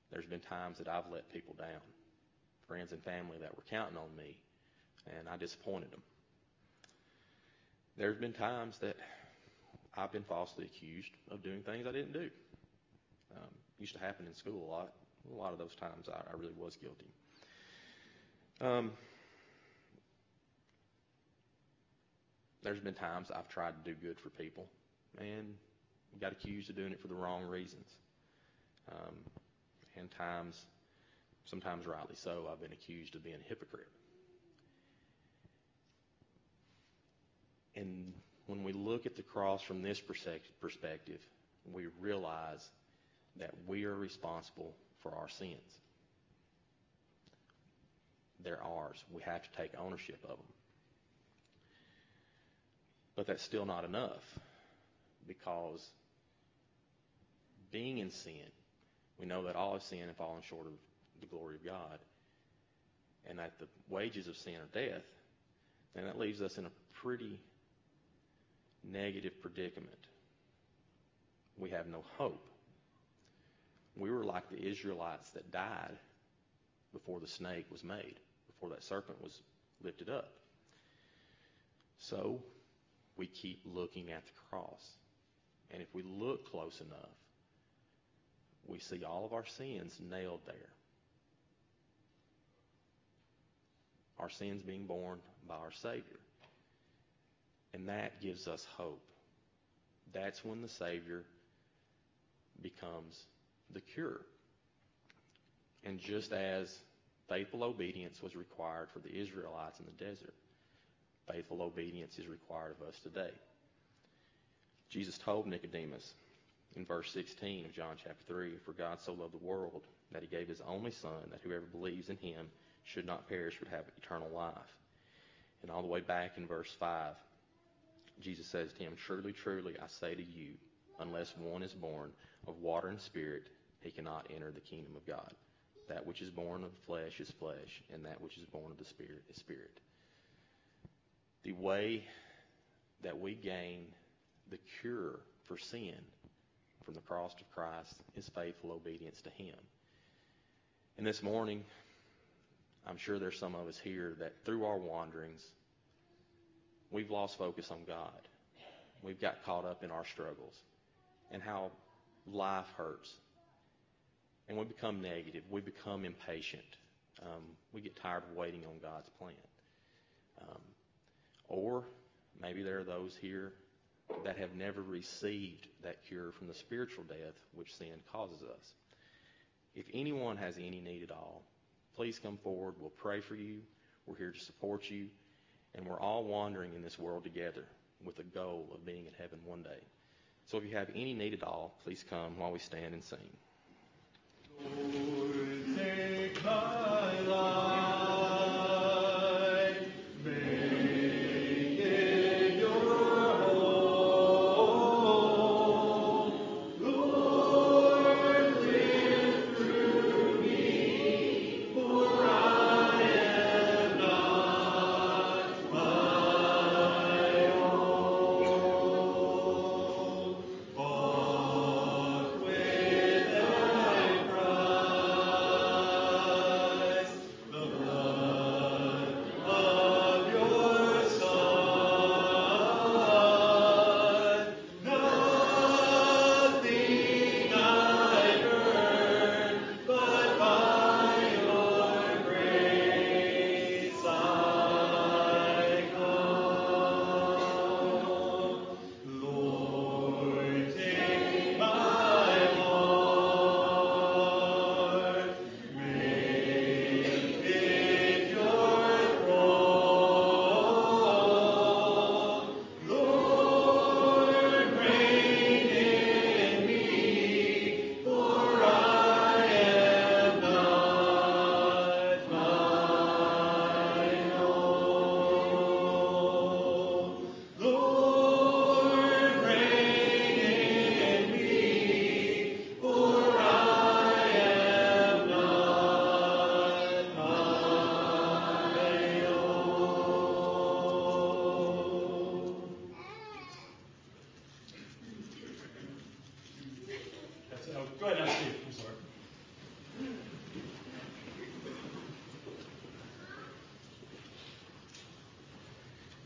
There's been times that I've let people down, friends and family that were counting on me, and I disappointed them. There's been times that I've been falsely accused of doing things I didn't do. Used to happen in school a lot. A lot of those times I really was guilty. There's been times I've tried to do good for people and got accused of doing it for the wrong reasons. And sometimes rightly so, I've been accused of being a hypocrite. And when we look at the cross from this perspective, we realize that we are responsible for our sins. They're ours. We have to take ownership of them. But that's still not enough, because being in sin, we know that all have sinned and fallen short of the glory of God, and that the wages of sin are death, and that leaves us in a pretty negative predicament. We have no hope. We were like the Israelites that died before the snake was made, before that serpent was lifted up. So we keep looking at the cross. And if we look close enough, we see all of our sins nailed there. Our sins being borne by our Savior. And that gives us hope. That's when the Savior becomes the cure. And just as faithful obedience was required for the Israelites in the desert, faithful obedience is required of us today. Jesus told Nicodemus in verse 16 of John chapter 3, "For God so loved the world that he gave his only Son, that whoever believes in him should not perish but have eternal life." And all the way back in verse 5, Jesus says to him, "Truly, truly, I say to you, unless one is born of water and spirit, he cannot enter the kingdom of God. That which is born of the flesh is flesh, and that which is born of the Spirit is spirit." The way that we gain the cure for sin from the cross of Christ is faithful obedience to him. And this morning, I'm sure there's some of us here that through our wanderings, we've lost focus on God. We've got caught up in our struggles and how life hurts. And we become negative. We become impatient. We get tired of waiting on God's plan. Or maybe there are those here that have never received that cure from the spiritual death which sin causes us. If anyone has any need at all, please come forward. We'll pray for you. We're here to support you. And we're all wandering in this world together with the goal of being in heaven one day. So if you have any need at all, please come while we stand and sing.
Lord, take my life.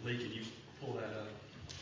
Lee, can you pull that up?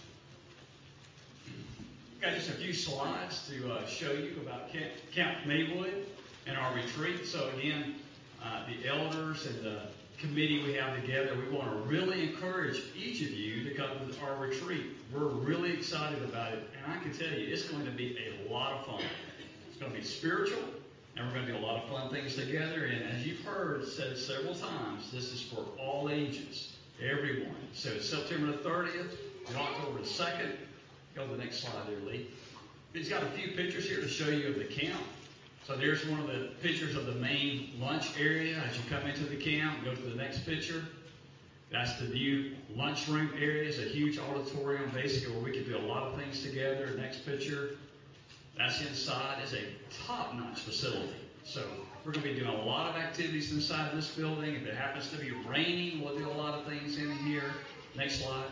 Got just a few slides to show you about Camp Maywood and our retreat. So again, the elders and the committee we have together, we want to really encourage each of you to come to our retreat. We're really excited about it, and I can tell you, it's going to be a lot of fun. It's going to be spiritual, and we're going to do a lot of fun things together. And as you've heard said several times, this is for all ages, everyone. So it's September the 30th and October the 2nd. Go to the next slide there, Lee. He's got a few pictures here to show you of the camp. So there's one of the pictures of the main lunch area as you come into the camp. Go to the next picture. That's the new lunchroom area. It's a huge auditorium, basically, where we can do a lot of things together. Next picture. That's inside. It's a top-notch facility. So we're going to be doing a lot of activities inside this building. If it happens to be raining, we'll do a lot of things in here. Next slide.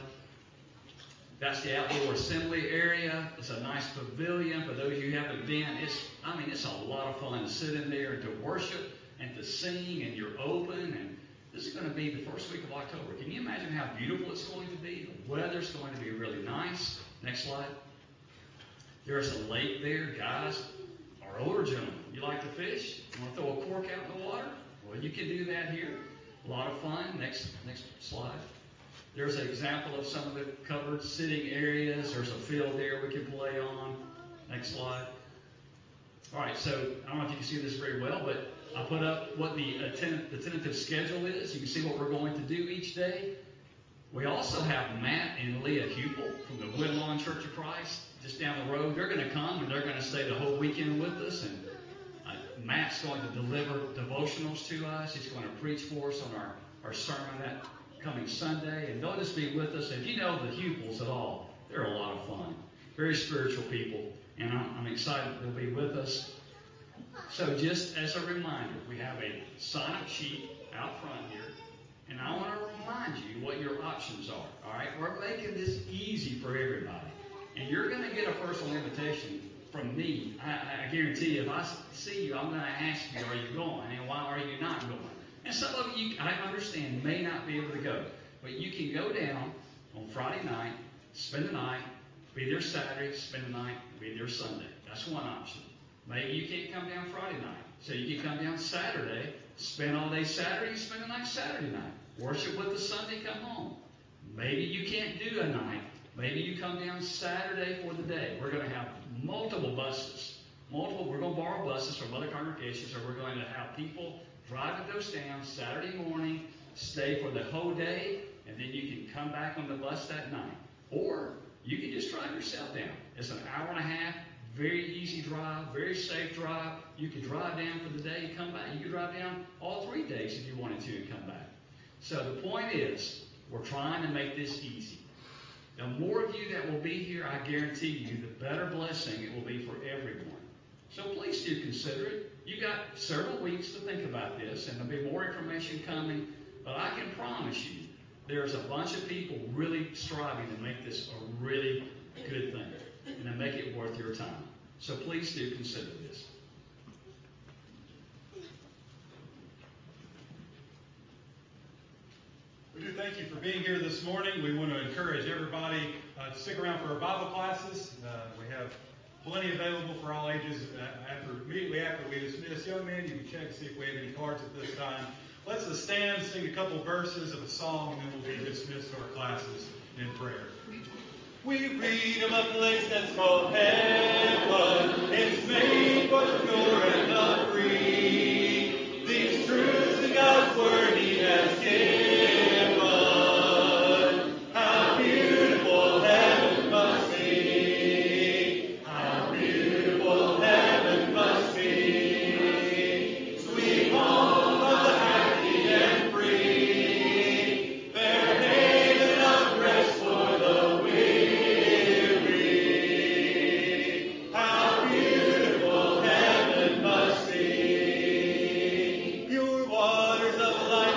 That's the outdoor assembly area. It's a nice pavilion. For those of you who haven't been, it's a lot of fun to sit in there and to worship and to sing, and you're open. And this is going to be the first week of October. Can you imagine how beautiful it's going to be? The weather's going to be really nice. Next slide. There's a lake there. Guys, our older gentlemen, you like to fish? You want to throw a cork out in the water? Well, you can do that here. A lot of fun. Next slide. There's an example of some of the covered sitting areas. There's a field there we can play on. Next slide. All right, so I don't know if you can see this very well, but I put up what the tentative schedule is. You can see what we're going to do each day. We also have Matt and Leah Hupel from the Woodlawn Church of Christ just down the road. They're going to come, and they're going to stay the whole weekend with us. And Matt's going to deliver devotionals to us. He's going to preach for us on our sermon that coming Sunday, and they'll just be with us. If you know the Hupels at all, they're a lot of fun. Very spiritual people, and I'm excited they'll be with us. So just as a reminder, we have a sign-up sheet out front here, and I want to remind you what your options are. All right, we're making this easy for everybody, and you're going to get a personal invitation from me. I guarantee you, if I see you, I'm going to ask you, are you going, and why are you not going? And some of you, I understand, may not be able to go. But you can go down on Friday night, spend the night, be there Saturday, spend the night, be there Sunday. That's one option. Maybe you can't come down Friday night. So you can come down Saturday, spend all day Saturday, spend the night Saturday night. Worship with us Sunday, come home. Maybe you can't do a night. Maybe you come down Saturday for the day. We're going to have multiple buses. We're going to borrow buses from other congregations, or we're going to have people drive those down Saturday morning, stay for the whole day, and then you can come back on the bus that night. Or you can just drive yourself down. It's an hour and a half, very easy drive, very safe drive. You can drive down for the day and come back. You can drive down all 3 days if you wanted to and come back. So the point is, we're trying to make this easy. The more of you that will be here, I guarantee you, the better blessing it will be for everyone. So please do consider it. You got several weeks to think about this, and there'll be more information coming. But I can promise you, there's a bunch of people really striving to make this a really good thing and to make it worth your time. So please do consider this.
We do thank you for being here this morning. We want to encourage everybody to stick around for our Bible classes. We have plenty available for all ages. Immediately after we dismiss, young men, you can check to see if we have any cards at this time. Let's stand, sing a couple verses of a song, and then we'll be dismissed to our classes in prayer. We read of a place that's called heaven. It's made for the pure and the free. These truths in God's word He has given. How beautiful heaven must be. How beautiful heaven must be. Sweet home of the happy and free. Their haven of rest for the weary. How beautiful heaven must be. Pure waters of life.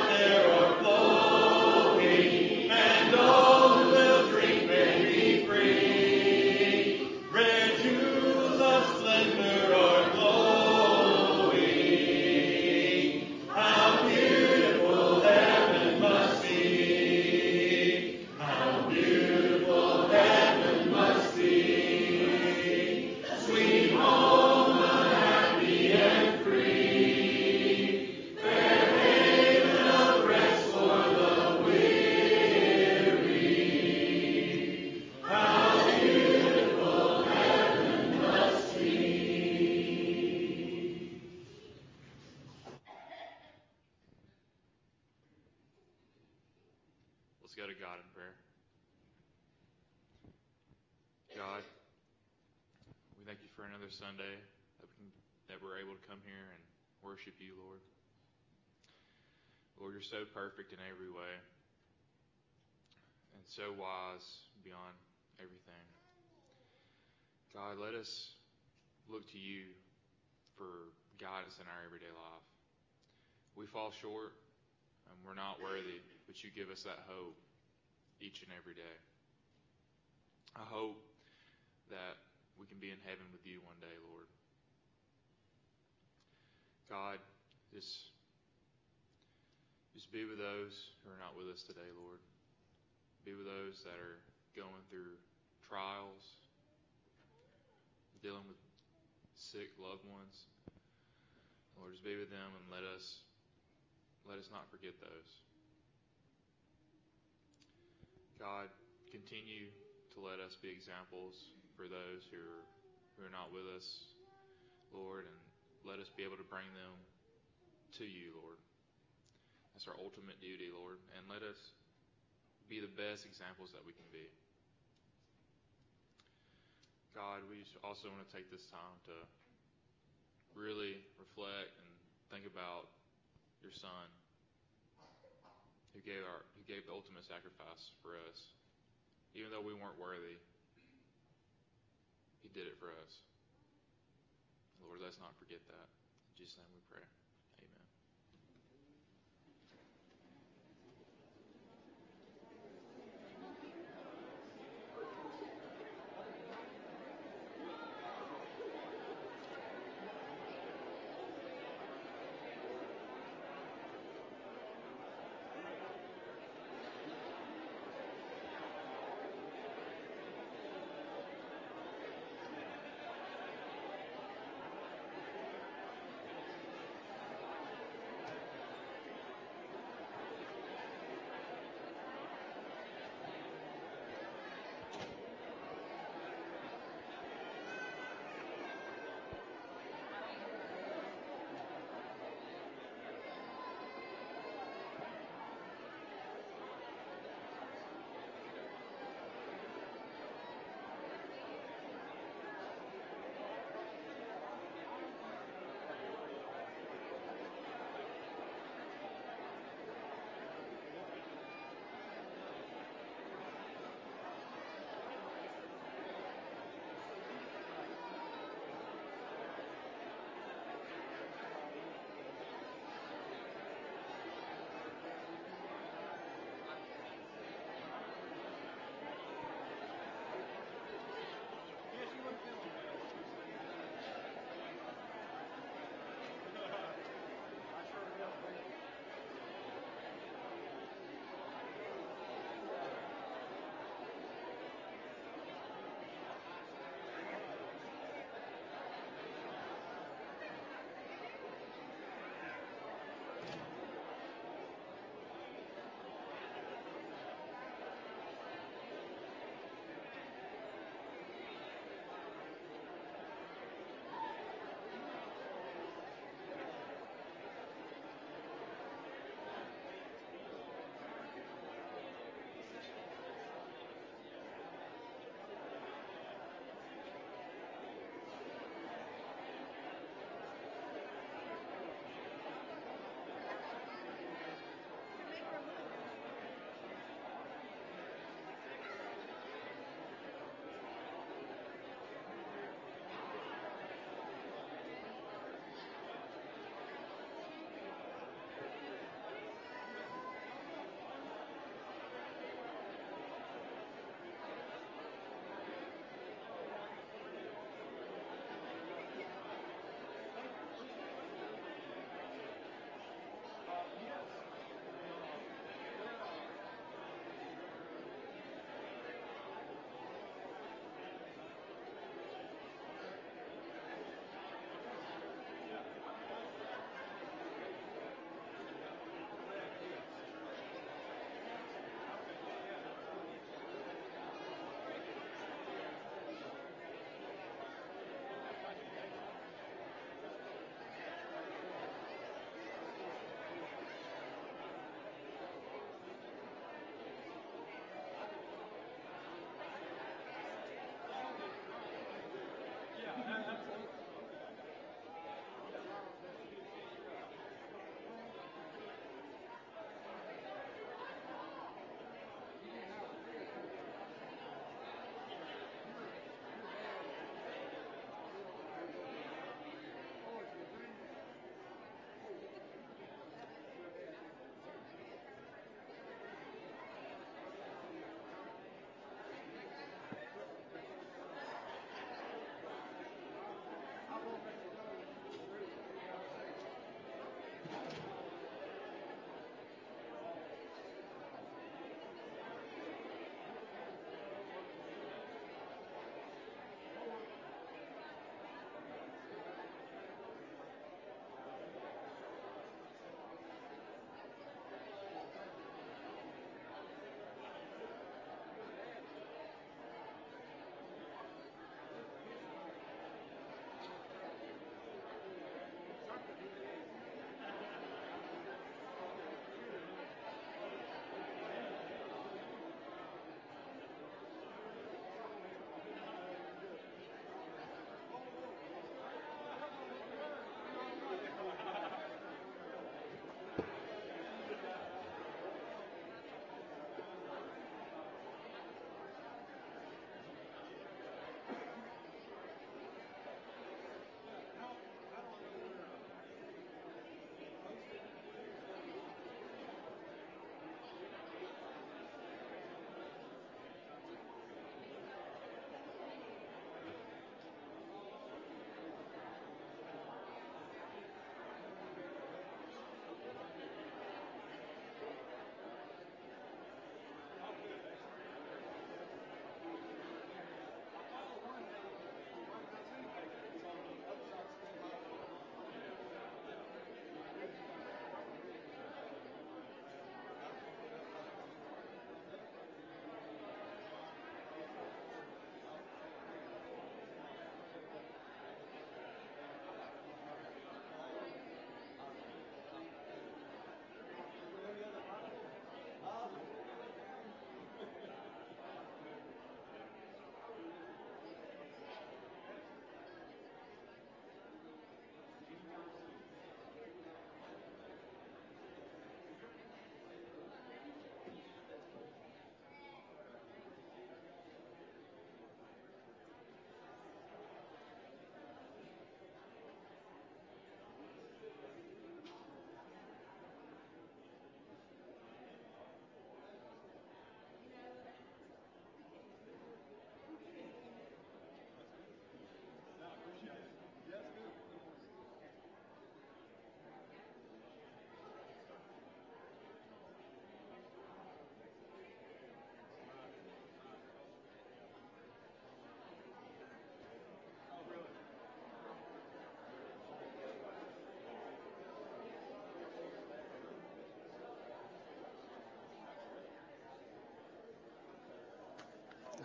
Let's go to God in prayer. God, we thank you for another Sunday that we're able to come here and worship you, Lord. Lord, you're so perfect in every way and so wise beyond everything. God, let us look to you for guidance in our everyday life. We fall short and we're not worthy, but you give us that hope each and every day. I hope that we can be in heaven with you one day, Lord. God, just be with those who are not with us today, Lord. Be with those that are going through trials, dealing with sick loved ones. Lord, just be with them and let us not forget those. God, continue to let us be examples for those who are not with us, Lord, and let us be able to bring them to you, Lord. That's our ultimate duty, Lord, and let us be the best examples that we can be. God, we also want to take this time to really reflect and think about your Son, who gave the ultimate sacrifice for us. Even though we weren't worthy, he did it for us. Lord, let's not forget that. In Jesus' name we pray. Amen.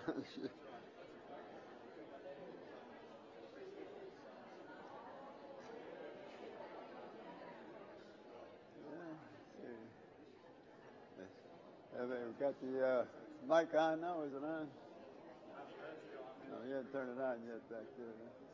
Have they got the mic on now? Is it on? No, you haven't turned it on yet back there.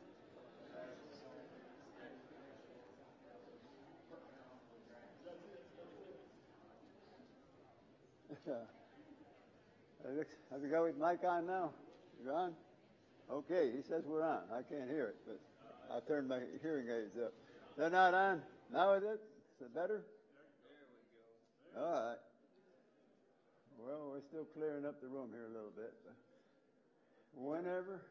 Have you got the mic on now? You on? Okay, he says we're on. I can't hear it, but I turned my hearing aids up. They're not on? Now is it? Is it better? There we go. All right. Well, we're still clearing up the room here a little bit. But whenever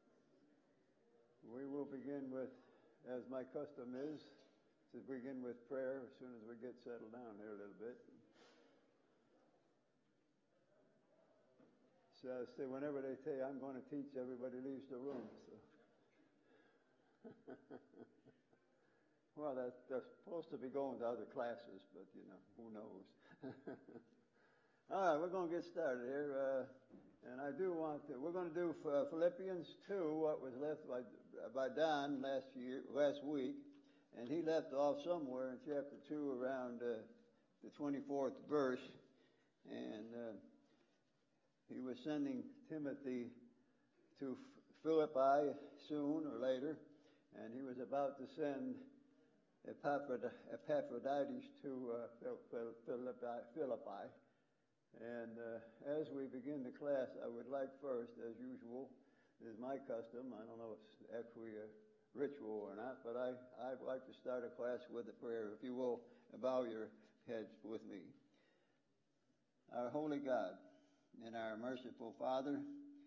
we will begin with, as my custom is, to begin with prayer as soon as we get settled down here a little bit. So I say, whenever they say I'm going to teach, everybody leaves the room. So. Well, they're supposed to be going to other classes, but, who knows. All right, we're going to get started here. And I do want to, we're going to do Philippians 2, what was left by Don last week. And he left off somewhere in chapter 2 around the 24th verse. And he was sending Timothy to Philippi soon or later. And he was about to send Epaphroditus to Philippi. And as we begin the class, I would like first, as usual, is my custom. I don't know if it's actually a ritual or not, but I'd like to start a class with a prayer. If you will, bow your heads with me. Our holy God and our merciful Father,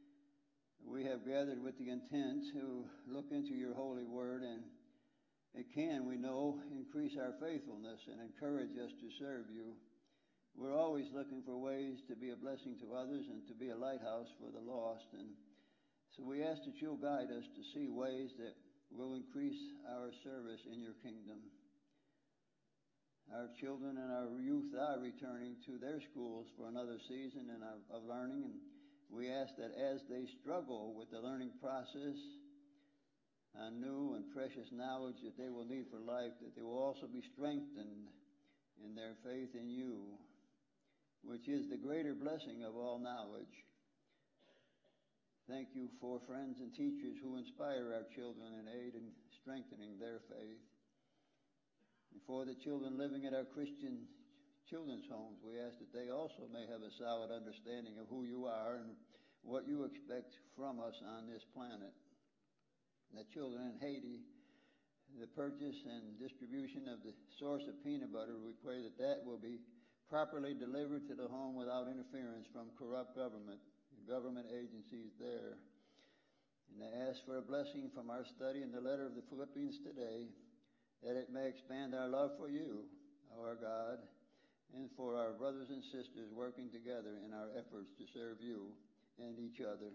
we have gathered with the intent to look into your holy word, and it can, we know, increase our faithfulness and encourage us to serve you. We're always looking for ways to be a blessing to others and to be a lighthouse for the lost. And so we ask that you'll guide us to see ways that will increase our service in your kingdom. Our children and our youth are returning to their schools for another season of learning. And we ask that as they struggle with the learning process, a new and precious knowledge that they will need for life, that they will also be strengthened in their faith in you, which is the greater blessing of all knowledge. Thank you for friends and teachers who inspire our children and aid in strengthening their faith. And for the children living at our Christian children's homes, we ask that they also may have a solid understanding of who you are and what you expect from us on this planet. The children in Haiti, the purchase and distribution of the source of peanut butter, we pray that that will be properly delivered to the home without interference from corrupt government agencies there. And I ask for a blessing from our study in the letter of the Philippians today, that it may expand our love for you, our God, and for our brothers and sisters working together in our efforts to serve you and each other.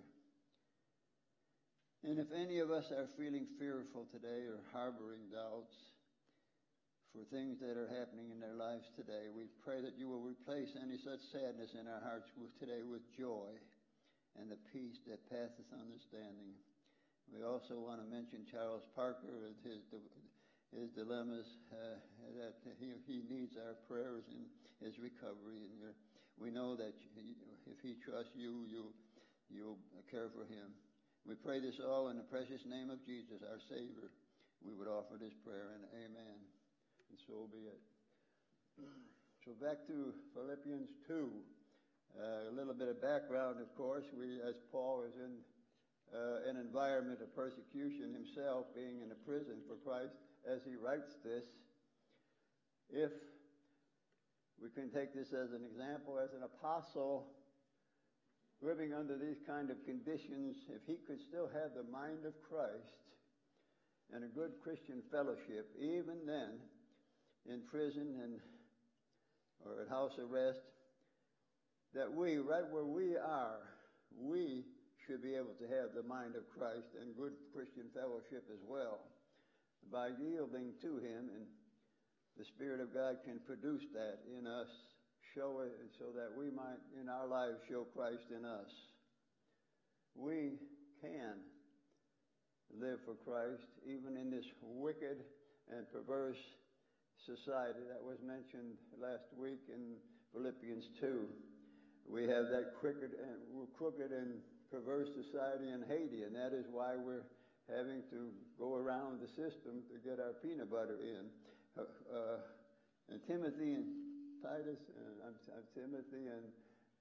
And if any of us are feeling fearful today or harboring doubts for things that are happening in their lives today, we pray that you will replace any such sadness in our hearts today with joy and the peace that passeth understanding. We also want to mention Charles Parker and his dilemmas, that he needs our prayers in his recovery. And we know that if he trusts you, you'll care for him. We pray this all in the precious name of Jesus, our Savior. We would offer this prayer, and amen. And so be it. So back to Philippians 2. A little bit of background, of course. As Paul is in an environment of persecution himself, being in a prison for Christ, as he writes this, if we can take this as an example, as an apostle living under these kind of conditions, if he could still have the mind of Christ and a good Christian fellowship, even then, in prison or at house arrest, that we, right where we are, we should be able to have the mind of Christ and good Christian fellowship as well, by yielding to him, and the Spirit of God can produce that in us, show it so that we might in our lives show Christ in us. we can live for Christ even in this wicked and perverse society that was mentioned last week in Philippians 2. We have that crooked and perverse society in Haiti, and that is why we're having to go around the system to get our peanut butter in. And Timothy and Titus, Timothy and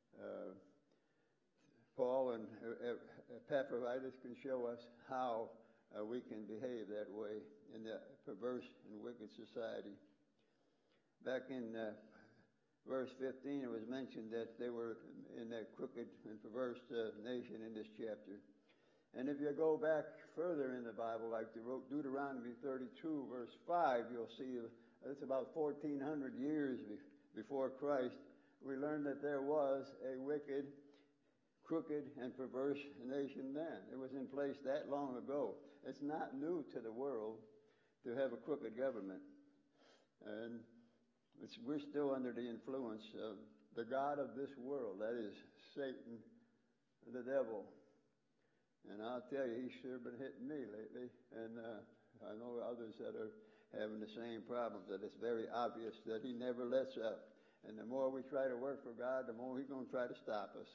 Paul and Epaphroditus can show us how we can behave that way in that perverse and wicked society. Back in verse 15, it was mentioned that they were in that crooked and perverse nation in this chapter. And if you go back further in the Bible, like Deuteronomy 32, verse 5, you'll see it's about 1,400 years before Christ. We learned that there was a wicked, crooked, and perverse nation then. It was in place that long ago. It's not new to the world to have a crooked government. And we're still under the influence of the god of this world, that is Satan, the devil. And I'll tell you, he's sure been hitting me lately. And I know others that are having the same problems, that it's very obvious that he never lets up. And the more we try to work for God, the more he's going to try to stop us.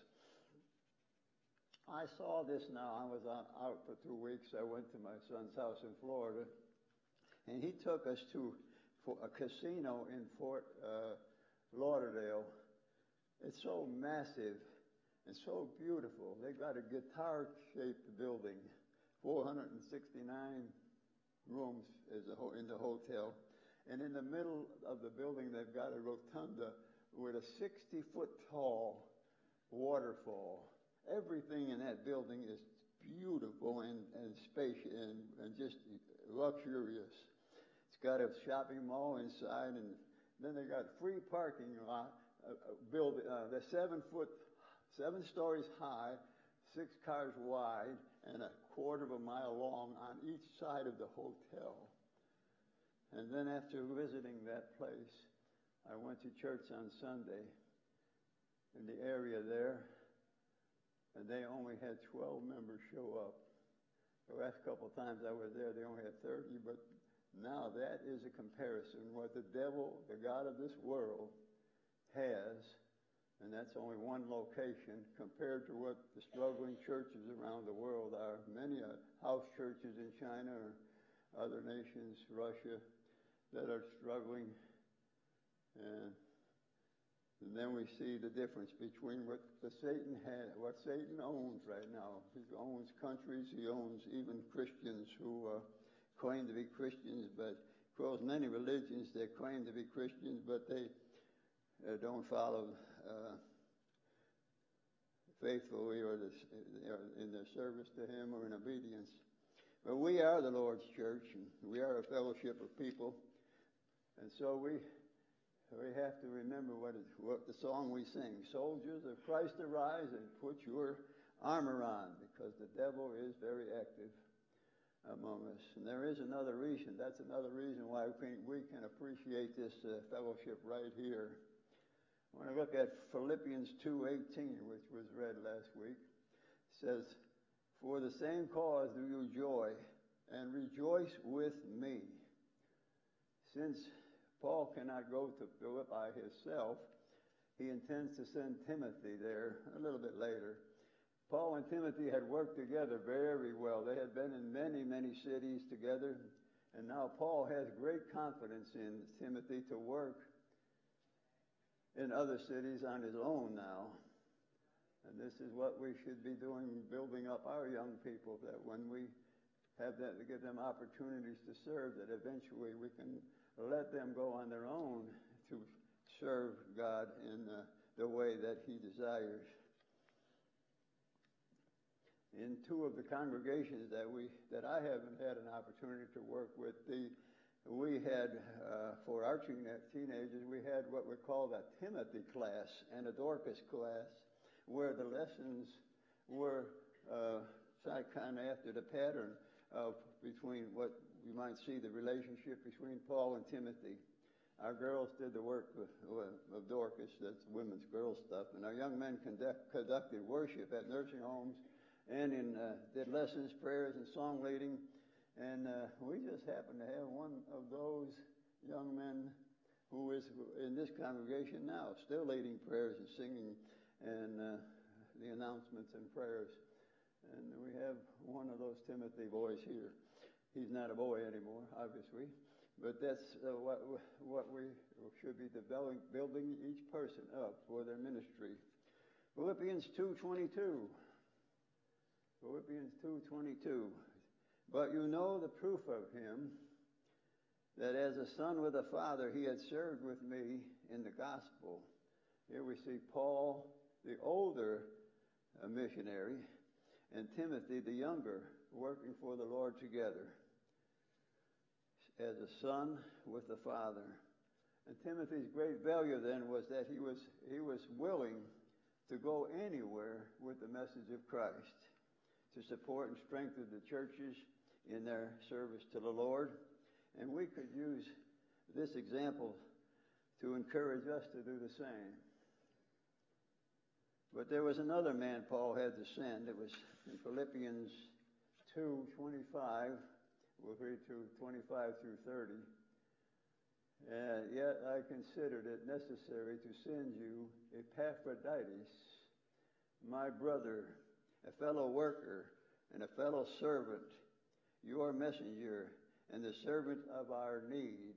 I saw this now. I was out for 2 weeks. I went to my son's house in Florida. And he took us to a casino in Fort Lauderdale. It's so massive and so beautiful. They got a guitar-shaped building, 469 rooms in the hotel. And in the middle of the building, they've got a rotunda with a 60-foot tall waterfall. Everything in that building is beautiful and spacious and just luxurious. It's got a shopping mall inside, and then they got free parking lot. They're 7 stories high, 6 cars wide, and a quarter of a mile long on each side of the hotel. And then after visiting that place, I went to church on Sunday in the area there, and they only had 12 members show up. The last couple of times I was there, they only had 30, but now that is a comparison. What the devil, the god of this world, has, and that's only one location, compared to what the struggling churches around the world are. Many house churches in China or other nations, Russia, that are struggling. And then we see the difference between what Satan owns right now. He owns countries, he owns even Christians who claim to be Christians, but of course many religions that claim to be Christians, but they don't follow faithfully or in their service to him or in obedience. But we are the Lord's church, and we are a fellowship of people. And so we have to remember what the song we sing. Soldiers of Christ arise and put your armor on, because the devil is very active among us. And there is another reason. That's another reason why we can appreciate this fellowship right here. I want to look at Philippians 2:18, which was read last week. It says, "For the same cause do you joy, and rejoice with me." Since Paul cannot go to Philippi himself, he intends to send Timothy there a little bit later. Paul and Timothy had worked together very well. They had been in many, many cities together. And now Paul has great confidence in Timothy to work in other cities on his own now. And this is what we should be doing, building up our young people, that when we have that, to give them opportunities to serve, that eventually we can let them go on their own to serve God in the way that he desires. In 2 of the congregations that I haven't had an opportunity to work with, we had, for our teenagers, we had what we called a Timothy class and a Dorcas class, where the lessons were kind of after the pattern of between what you might see the relationship between Paul and Timothy. Our girls did the work of Dorcas, that's women's girls stuff, and our young men conducted worship at nursing homes and did lessons, prayers, and song leading. And we just happened to have one of those young men who is in this congregation now, still leading prayers and singing and the announcements and prayers. And we have one of those Timothy boys here. He's not a boy anymore, obviously, but that's what we should be building each person up for their ministry. Philippians 2:22. Philippians 2:22. But you know the proof of him, that as a son with a father he had served with me in the gospel. Here we see Paul, the older missionary, and Timothy, the younger, working for the Lord together as a son with the father. And Timothy's great value then was that he was willing to go anywhere with the message of Christ, to support and strengthen the churches in their service to the Lord. And we could use this example to encourage us to do the same. But there was another man Paul had to send. It was in Philippians 2:25. We'll read through 25 through 30. Yet I considered it necessary to send you Epaphroditus, my brother, a fellow worker, and a fellow servant, your messenger, and the servant of our need.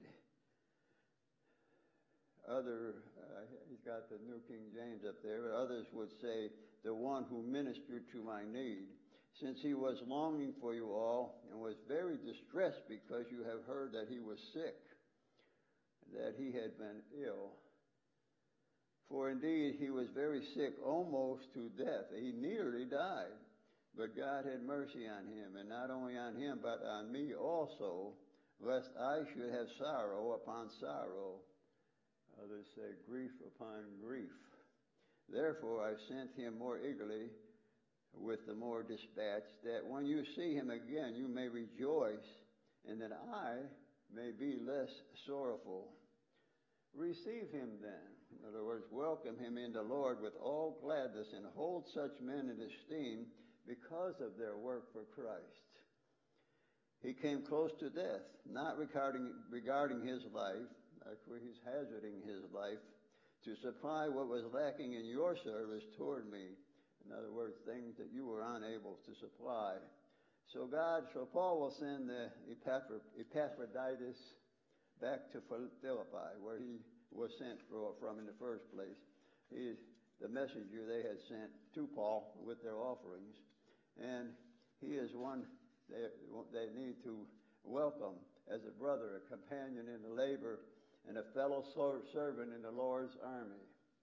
He's got the New King James up there, but others would say, the one who ministered to my need, since he was longing for you all and was very distressed because you have heard that he was sick, that he had been ill. For indeed he was very sick, almost to death. He nearly died. But God had mercy on him, and not only on him, but on me also, lest I should have sorrow upon sorrow. Others say grief upon grief. Therefore I sent him more eagerly with the more dispatch, that when you see him again you may rejoice, and that I may be less sorrowful. Receive him then. In other words, welcome him in the Lord with all gladness, and hold such men in esteem because of their work for Christ. He came close to death, not regarding his life, actually he's hazarding his life, to supply what was lacking in your service toward me. In other words, things that you were unable to supply. So Paul will send the Epaphroditus back to Philippi, where he was sent from in the first place. He is the messenger they had sent to Paul with their offerings. And he is one they need to welcome as a brother, a companion in the labor, and a fellow servant in the Lord's army.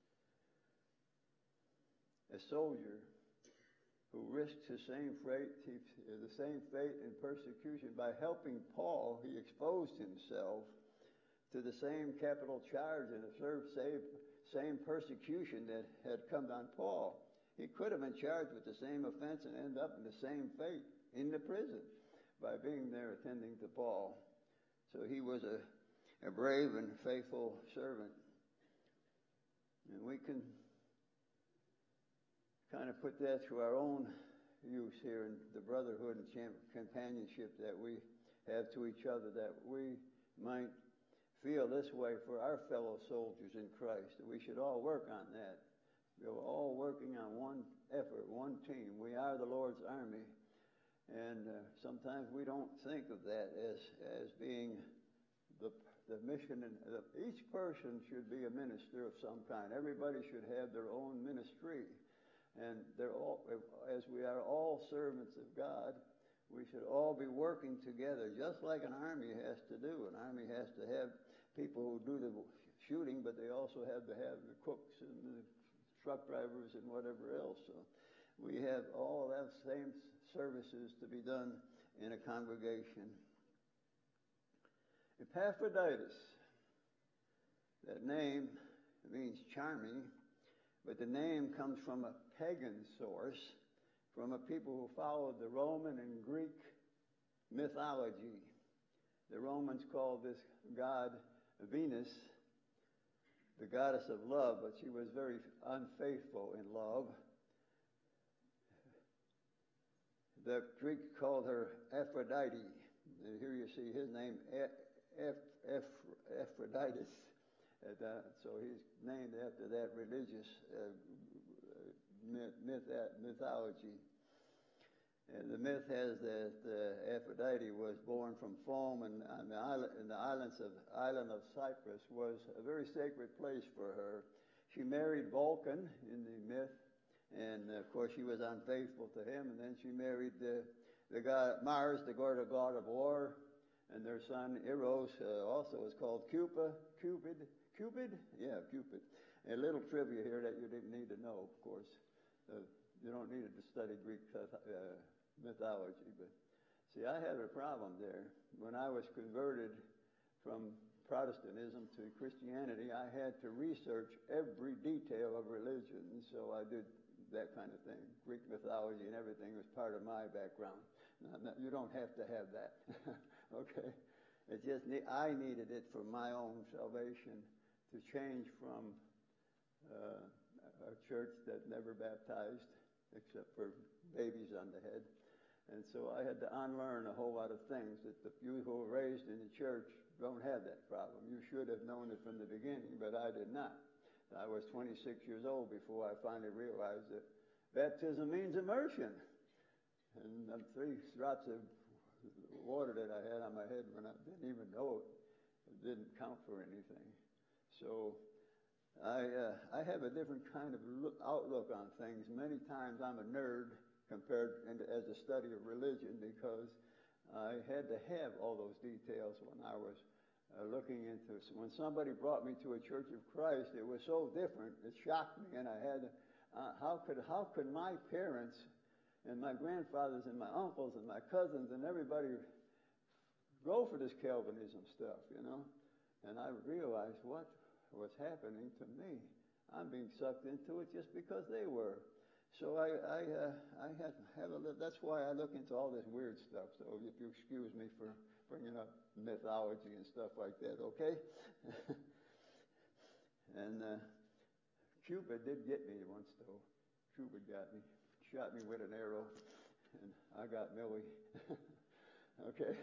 A soldier who risked the same fate and persecution. By helping Paul, he exposed himself to the same capital charge and the same persecution that had come on Paul. He could have been charged with the same offense and end up in the same fate in the prison by being there attending to Paul. So he was a brave and faithful servant. And we can kind of put that to our own use here in the brotherhood and companionship that we have to each other, that we might feel this way for our fellow soldiers in Christ. We should all work on that. We're all working on one effort, one team. We are the Lord's army. And sometimes we don't think of that as being the mission. And each person should be a minister of some kind. Everybody should have their own ministry. And as we are all servants of God, we should all be working together, just like an army has to do. An army has to have people who do the shooting, but they also have to have the cooks and the truck drivers and whatever else. So we have all that same services to be done in a congregation. Epaphroditus, that name means charming, but the name comes from a pagan source, from a people who followed the Roman and Greek mythology. The Romans called this god Venus, the goddess of love, but she was very unfaithful in love. The Greek called her Aphrodite. And here you see his name, Aphroditus. So he's named after that religious mythology. And the myth has that Aphrodite was born from foam, and on the island of Cyprus was a very sacred place for her. She married Vulcan in the myth, and of course she was unfaithful to him. And then she married the god Mars, the god of war, and their son Eros also was called Cupid. Yeah, Cupid. A little trivia here that you didn't need to know, of course. You don't need to study Greek mythology, but see, I had a problem there. When I was converted from Protestantism to Christianity, I had to research every detail of religion, and so I did that kind of thing. Greek mythology and everything was part of my background. You don't have to have that. Okay? It's just I needed it for my own salvation to change from a church that never baptized except for babies on the head. And so I had to unlearn a whole lot of things that you who were raised in the church don't have that problem. You should have known it from the beginning, but I did not. I was 26 years old before I finally realized that baptism means immersion. And the 3 drops of water that I had on my head when I didn't even know it didn't count for anything. So I have a different kind of outlook on things. Many times I'm a nerd compared as a study of religion because I had to have all those details when I was looking into it. So when somebody brought me to a Church of Christ, it was so different. It shocked me, and I had how could my parents and my grandfathers and my uncles and my cousins and everybody go for this Calvinism stuff, you know? And I realized what was happening to me. I'm being sucked into it just because they were. So I have a little, that's why I look into all this weird stuff. So if you excuse me for bringing up mythology and stuff like that, okay? And Cupid did get me once, though. Cupid got me, shot me with an arrow, and I got Millie. Okay?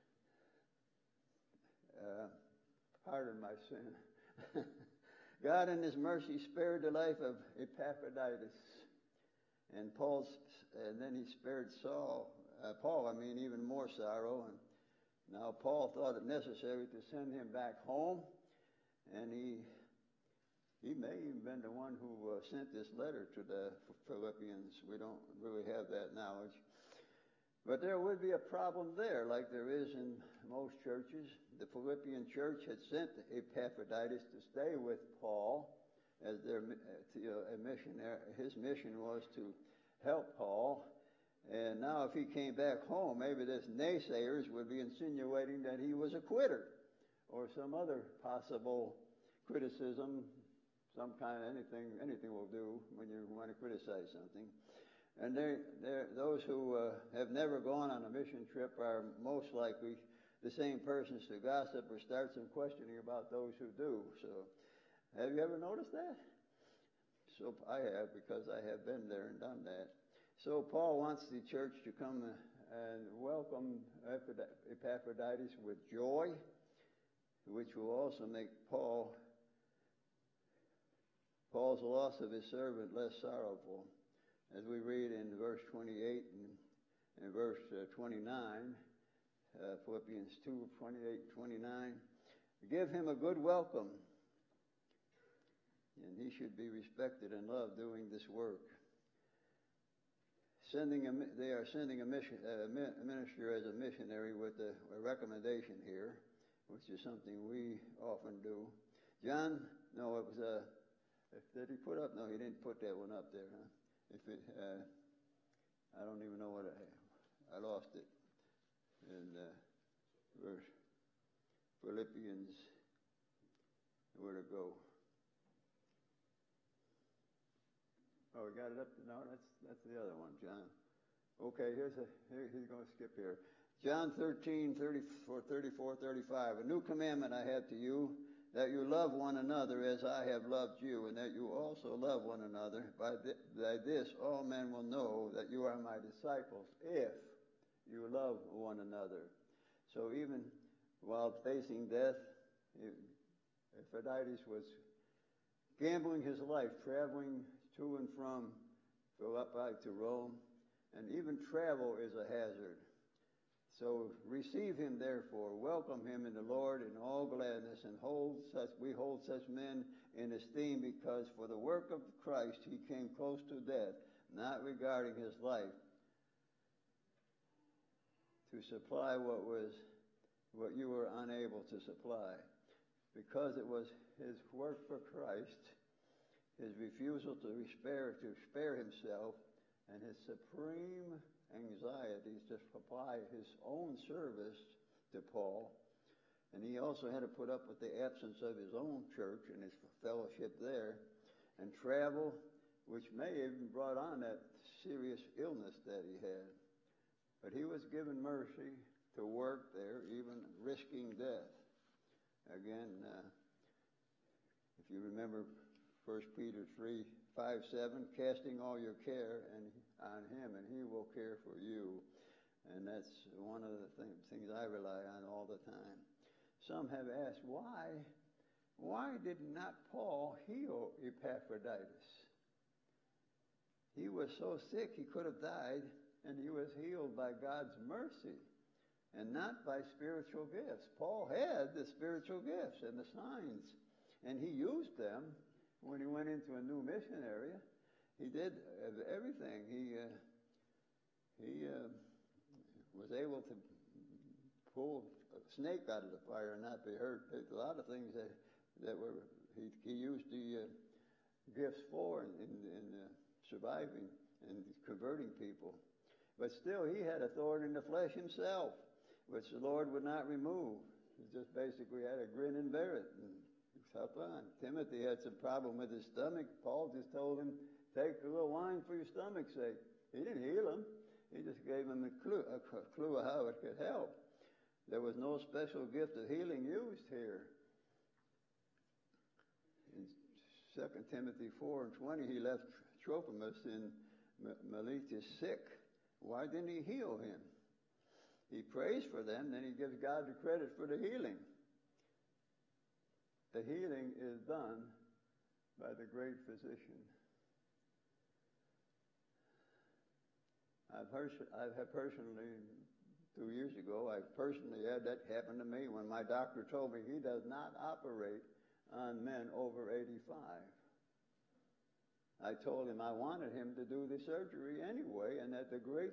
Pardon my sin. God in his mercy spared the life of Epaphroditus. And then he spared Paul, even more sorrow. And now Paul thought it necessary to send him back home. And he may even been the one who sent this letter to the Philippians. We don't really have that knowledge. But there would be a problem there, like there is in most churches. The Philippian church had sent Epaphroditus to stay with Paul as their a missionary. His mission was to help Paul. And now if he came back home, maybe this naysayers would be insinuating that he was a quitter or some other possible criticism, some kind of anything will do when you want to criticize something. And those who have never gone on a mission trip are most likely the same persons to gossip or start some questioning about those who do. So, have you ever noticed that? So I have, because I have been there and done that. So Paul wants the church to come and welcome Epaphroditus with joy, which will also make Paul's loss of his servant less sorrowful. As we read in verse 28 and verse 29, Philippians 2, 28, 29, give him a good welcome, and he should be respected and loved doing this work. They are sending a minister as a missionary with a recommendation here, which is something we often do. Did he put up? No, he didn't put that one up there, huh? I don't even know what I lost it. In verse Philippians, where to go? Oh, we got it up. No, that's the other one, John. Okay, he's going to skip here. John 13, 34, 35. A new commandment I have to you, that you love one another as I have loved you, and that you also love one another. By this all men will know that you are my disciples, if you love one another. So even while facing death, Epaphroditus was gambling his life, traveling to and from Philippi to Rome, and even travel is a hazard. So receive him, therefore, welcome him in the Lord in all gladness, and we hold such men in esteem, because for the work of Christ he came close to death, not regarding his life, to supply what you were unable to supply. Because it was his work for Christ, his refusal to spare himself, and his supreme anxieties to supply his own service to Paul. And he also had to put up with the absence of his own church and his fellowship there, and travel, which may have even brought on that serious illness that he had. But he was given mercy to work there, even risking death. Again, if you remember 1 Peter 3:5-7, casting all your care on him, and he will care for you. And that's one of the things I rely on all the time. Some have asked, why did not Paul heal Epaphroditus? He was so sick he could have died, and he was healed by God's mercy and not by spiritual gifts. Paul had the spiritual gifts and the signs, and he used them when he went into a new mission area. He did everything. He was able to pull a snake out of the fire and not be hurt. There's a lot of things that were he used the gifts for in surviving and converting people. But still, he had a thorn in the flesh himself, which the Lord would not remove. He just basically had to grin and bear it. And tough on. Timothy had some problem with his stomach. Paul just told him, take a little wine for your stomach's sake. He didn't heal him. He just gave him a clue of how it could help. There was no special gift of healing used here. In 2 Timothy 4:20, he left Trophimus in Miletus sick. Why didn't he heal him? He prays for them, then he gives God the credit for the healing. The healing is done by the great physician. I've personally, 2 years ago, I personally had that happen to me when my doctor told me he does not operate on men over 85. I told him I wanted him to do the surgery anyway, and that the great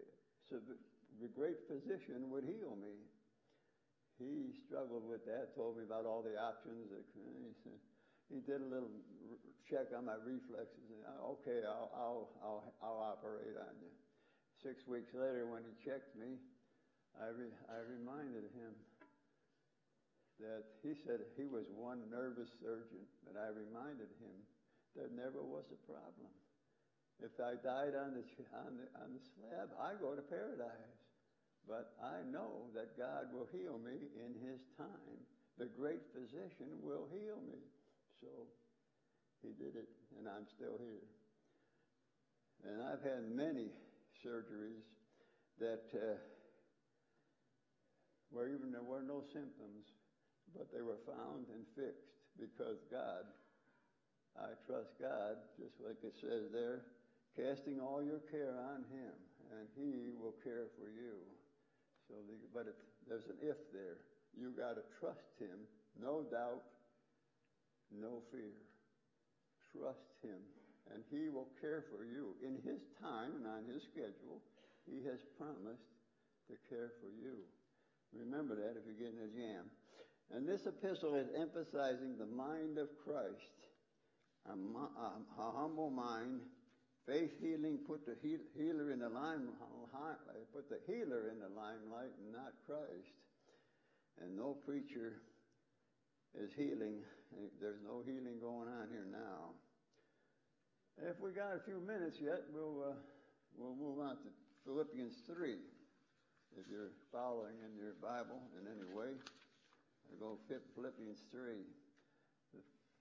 physician would heal me. He struggled with that, told me about all the options. He did a little check on my reflexes, and okay, I'll operate on you. 6 weeks later, when he checked me, I reminded him that he said he was one nervous surgeon, but I reminded him there never was a problem. If I died on the slab, I go to paradise. But I know that God will heal me in his time. The great physician will heal me. So he did it, and I'm still here. And I've had many surgeries that where even there were no symptoms, but they were found and fixed because God, I trust God, just like it says there, casting all your care on him, and he will care for you. So, there's an if there. You got to trust him, no doubt, no fear. Trust him, and he will care for you in his time and on his schedule. He has promised to care for you. Remember that if you get in a jam. And this epistle is emphasizing the mind of Christ, a humble mind. Faith healing put the healer in the limelight, and not Christ. And no preacher is healing. There's no healing going on here now. If we got a few minutes yet, we'll move on to Philippians 3. If you're following in your Bible in any way, I'll go Philippians 3.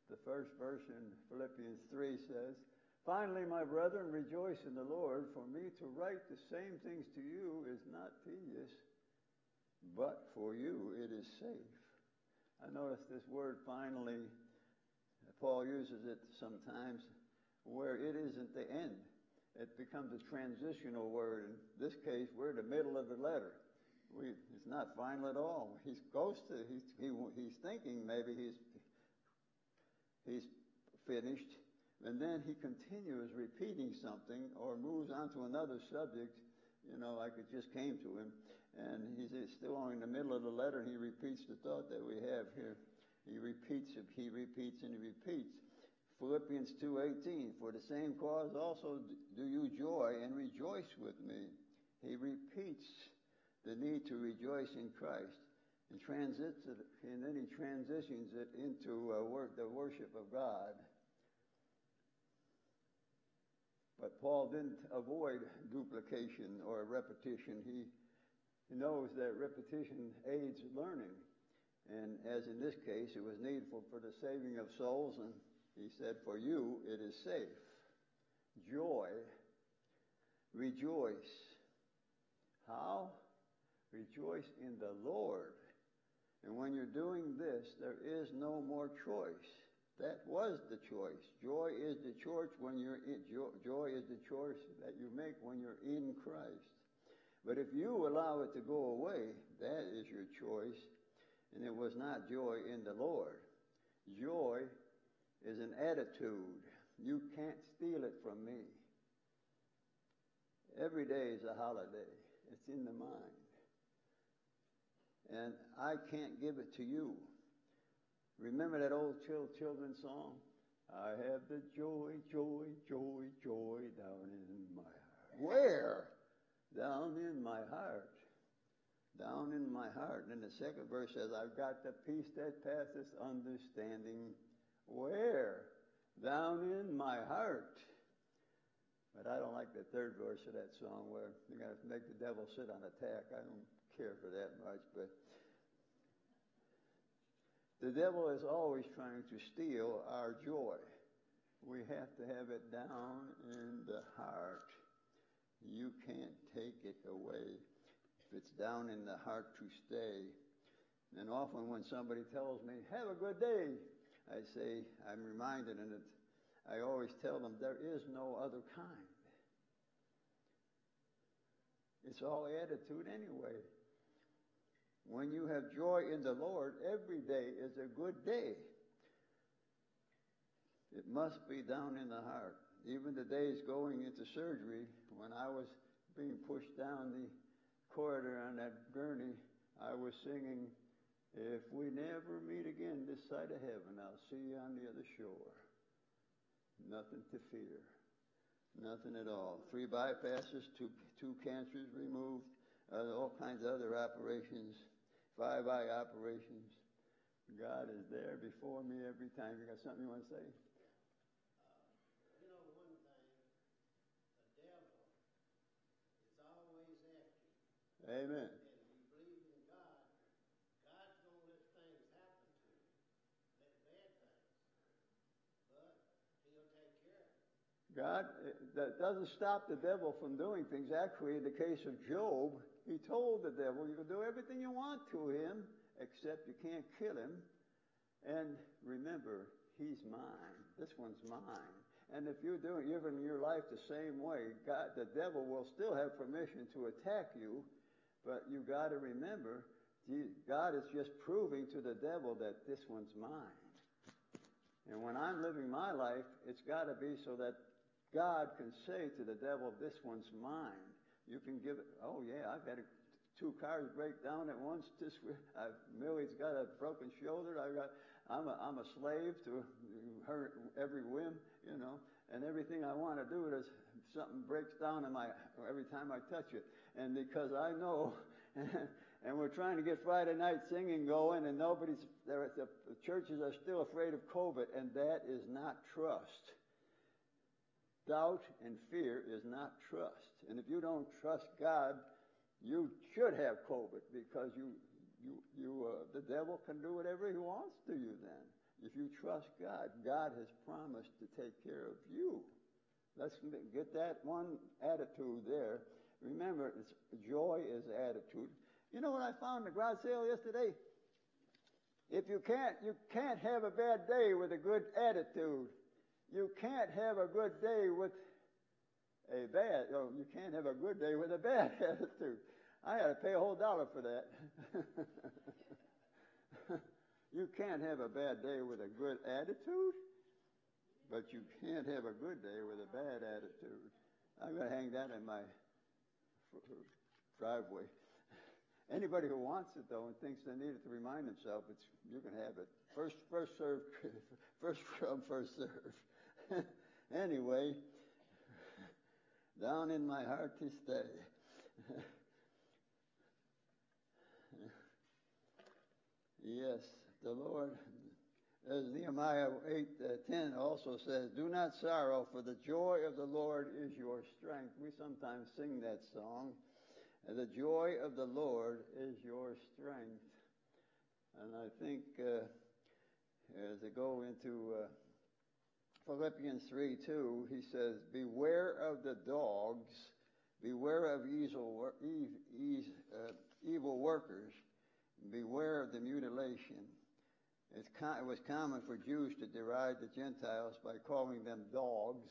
The first verse in Philippians 3 says, "Finally, my brethren, rejoice in the Lord. For me to write the same things to you is not tedious, but for you it is safe." I notice this word finally, Paul uses it sometimes where it isn't the end. It becomes a transitional word. In this case, we're in the middle of the letter. It's not final at all. He's thinking maybe he's finished, and then he continues repeating something or moves on to another subject, like it just came to him. And he's still only in the middle of the letter, and he repeats the thought that we have here. He repeats, and he repeats. Philippians 2:18, "For the same cause also do you joy and rejoice with me." He repeats the need to rejoice in Christ, and then he transitions it into the worship of God. But Paul didn't avoid duplication or repetition. He knows that repetition aids learning. And as in this case, it was needful for the saving of souls, and he said, "For you it is safe." Joy. Rejoice. How? Rejoice in the Lord. And when you're doing this, there is no more choice. That was the choice. Joy is the choice joy is the choice that you make when you're in Christ. But if you allow it to go away, that is your choice. And it was not joy in the Lord. Joy is an attitude. You can't steal it from me. Every day is a holiday. It's in the mind. And I can't give it to you. Remember that old children's song? I have the joy, joy, joy, joy down in my heart. Where? Down in my heart. Down in my heart. And then the second verse says, I've got the peace that passeth understanding. Where? Down in my heart. But I don't like the third verse of that song where you're going to make the devil sit on a tack. I don't care for that much, but the devil is always trying to steal our joy. We have to have it down in the heart. You can't take it away. If it's down in the heart to stay. And often when somebody tells me, have a good day, I say, I'm reminded, and I always tell them, there is no other kind. It's all attitude anyway. When you have joy in the Lord, every day is a good day. It must be down in the heart. Even the days going into surgery, when I was being pushed down the corridor on that gurney, I was singing, if we never meet again this side of heaven, I'll see you on the other shore. Nothing to fear. Nothing at all. 3 bypasses, two cancers removed, all kinds of other operations, 5 eye operations. God is there before me every time. You got something you want to say?
One thing, the devil is always after you.
Amen.
And if you believe in God, God's going to let things happen to you. Let bad things. But he'll take care of it.
God, that doesn't stop the devil from doing things. Actually, in the case of Job, he told the devil, you can do everything you want to him, except you can't kill him. And remember, he's mine. This one's mine. And if you're doing even your life the same way, God, the devil will still have permission to attack you, but you got to remember, God is just proving to the devil that this one's mine. And when I'm living my life, it's got to be so that God can say to the devil, this one's mine. You can give it, oh yeah, I've had 2 cars break down at once. Millie's got a broken shoulder. I'm a slave to her every whim, and everything I want to do is something breaks down every time I touch it. And because I know, and we're trying to get Friday night singing going, and the churches are still afraid of COVID, and that is not trust. Doubt and fear is not trust. And if you don't trust God, you should have COVID, because the devil can do whatever he wants to you then. If you trust God, God has promised to take care of you. Let's get that one attitude there. Remember, joy is attitude. You know what I found in the garage sale yesterday? You can't have a bad day with a good attitude. You can't have a good day with you can't have a good day with a bad attitude. I had to pay a whole $1 for that. You can't have a bad day with a good attitude, but you can't have a good day with a bad attitude. I'm going to hang that in my driveway. Anybody who wants it, though, and thinks they need it to remind themselves, you can have it. First serve, first come, first serve. Anyway, down in my heart to stay. Yes, the Lord, as Nehemiah 8:10 also says, do not sorrow, for the joy of the Lord is your strength. We sometimes sing that song. The joy of the Lord is your strength. And I think as I go into Philippians 3:2, he says, beware of the dogs, beware of evil workers, beware of the mutilation. It was common for Jews to deride the Gentiles by calling them dogs.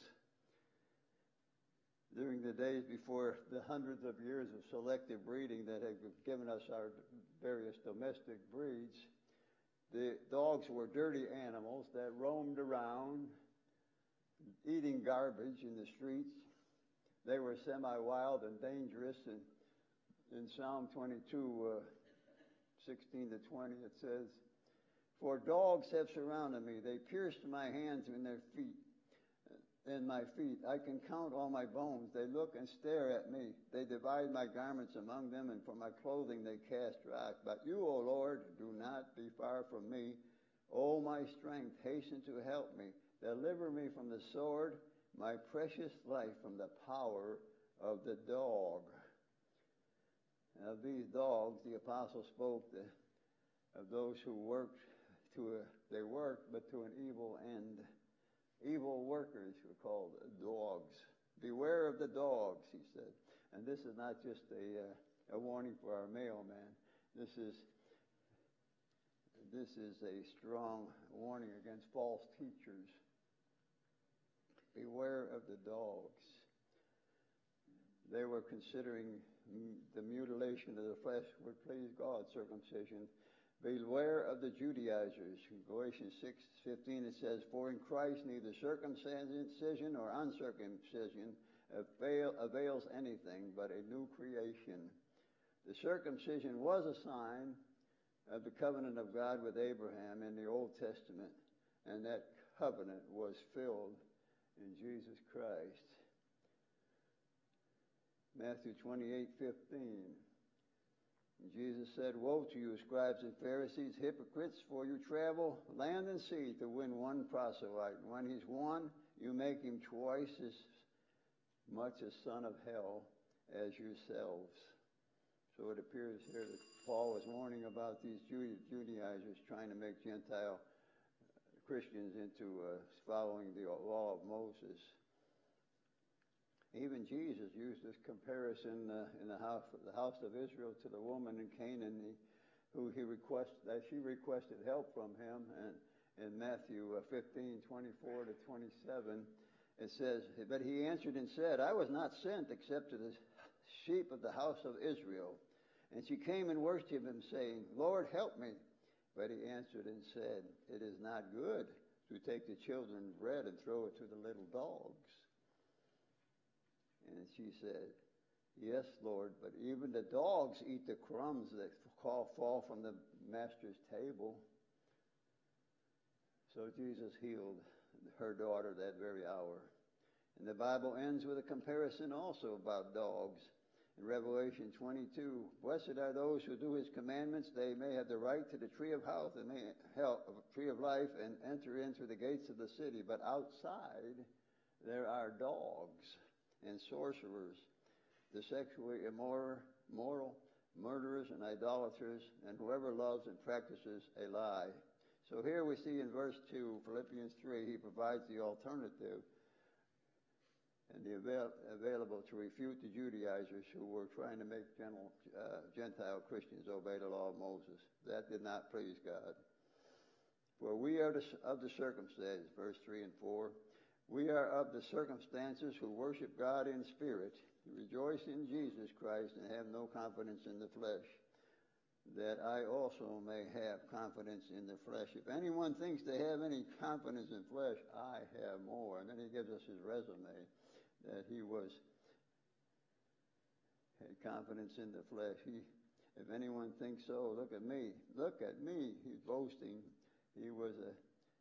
During the days before the hundreds of years of selective breeding that have given us our various domestic breeds, the dogs were dirty animals that roamed around eating garbage in the streets. They were semi-wild and dangerous. And in Psalm 22, 16 to 20, it says, for dogs have surrounded me. They pierced my hands and my feet. I can count all my bones. They look and stare at me. They divide my garments among them, and for my clothing they cast rock. But you, O Lord, do not be far from me. O my strength, hasten to help me. Deliver me from the sword, my precious life from the power of the dog. Of these dogs, the apostle spoke of those who worked but to an evil end. Evil workers were called dogs. Beware of the dogs, he said. And this is not just a warning for our mailman. This is a strong warning against false teachers. Beware of the dogs. They were considering the mutilation of the flesh would please God, circumcision. Beware of the Judaizers. In Galatians 6:15 it says, for in Christ neither circumcision nor uncircumcision avails anything but a new creation. The circumcision was a sign of the covenant of God with Abraham in the Old Testament, and that covenant was filled in Jesus Christ. Matthew 28:15. Jesus said, woe to you, scribes and Pharisees, hypocrites, for you travel land and sea to win one proselyte. And when he's won, you make him twice as much a son of hell as yourselves. So it appears here that Paul was warning about these Judaizers trying to make Gentile Christians into following the law of Moses. Even Jesus used this comparison in the house of Israel to the woman in Canaan, she requested help from him. And in Matthew 15:24 to 27, it says, but he answered and said, I was not sent except to the sheep of the house of Israel. And she came and worshipped him, saying, Lord, help me. But he answered and said, it is not good to take the children's bread and throw it to the little dogs. And she said, yes, Lord, but even the dogs eat the crumbs that fall from the master's table. So Jesus healed her daughter that very hour. And the Bible ends with a comparison also about dogs. In Revelation 22, blessed are those who do his commandments. They may have the right to the tree of health and tree of life and enter in through the gates of the city. But outside there are dogs and sorcerers, the sexually immoral, murderers and idolaters, and whoever loves and practices a lie. So here we see in verse 2, Philippians 3, he provides the alternative and the available to refute the Judaizers who were trying to make Gentile Christians obey the law of Moses. That did not please God. For we are of the circumstances, verse 3 and 4, we are of the circumstances who worship God in spirit, rejoice in Jesus Christ, and have no confidence in the flesh, that I also may have confidence in the flesh. If anyone thinks they have any confidence in flesh, I have more. And then he gives us his resume, that he had confidence in the flesh. If anyone thinks so, look at me. Look at me. He's boasting. He was a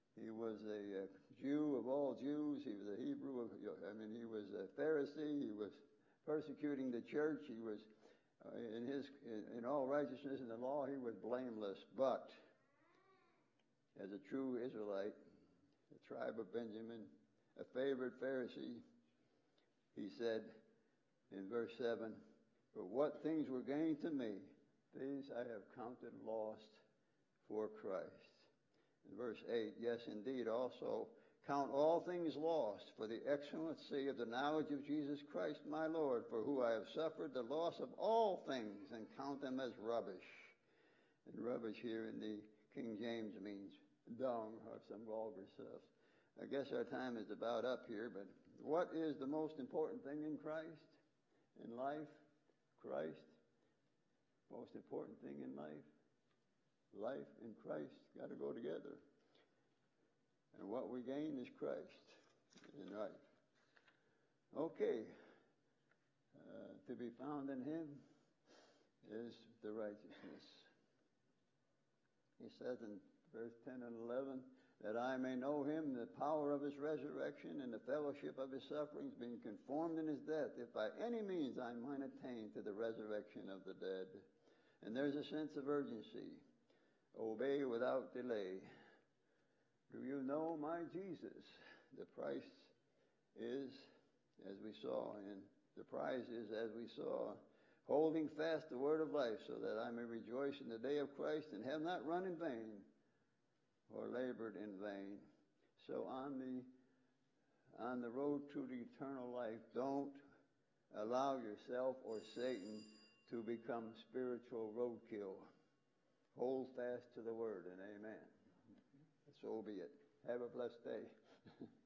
Jew of all Jews. He was a Hebrew. He was a Pharisee. He was persecuting the church. He was in all righteousness in the law. He was blameless. But as a true Israelite, the tribe of Benjamin, a favored Pharisee, he said in verse 7, "But what things were gained to me, these I have counted lost for Christ." In verse 8, "Yes, indeed, also count all things lost for the excellency of the knowledge of Jesus Christ my Lord, for who I have suffered the loss of all things and count them as rubbish." And rubbish here in the King James means dung or some vulgar stuff. I guess our time is about up here, but what is the most important thing in Christ? In life? Christ. Most important thing in life? Life and Christ got to go together. And what we gain is Christ in life. Okay. To be found in him is the righteousness. He says in verse 10 and 11, "That I may know him, the power of his resurrection, and the fellowship of his sufferings, being conformed in his death, if by any means I might attain to the resurrection of the dead." And there's a sense of urgency. Obey without delay. Do you know my Jesus? The price is, as we saw, holding fast the word of life, so that I may rejoice in the day of Christ and have not run in vain or labored in vain. So on the road to the eternal life, don't allow yourself or Satan to become spiritual roadkill. Hold fast to the word, and amen. So be it. Have a blessed day.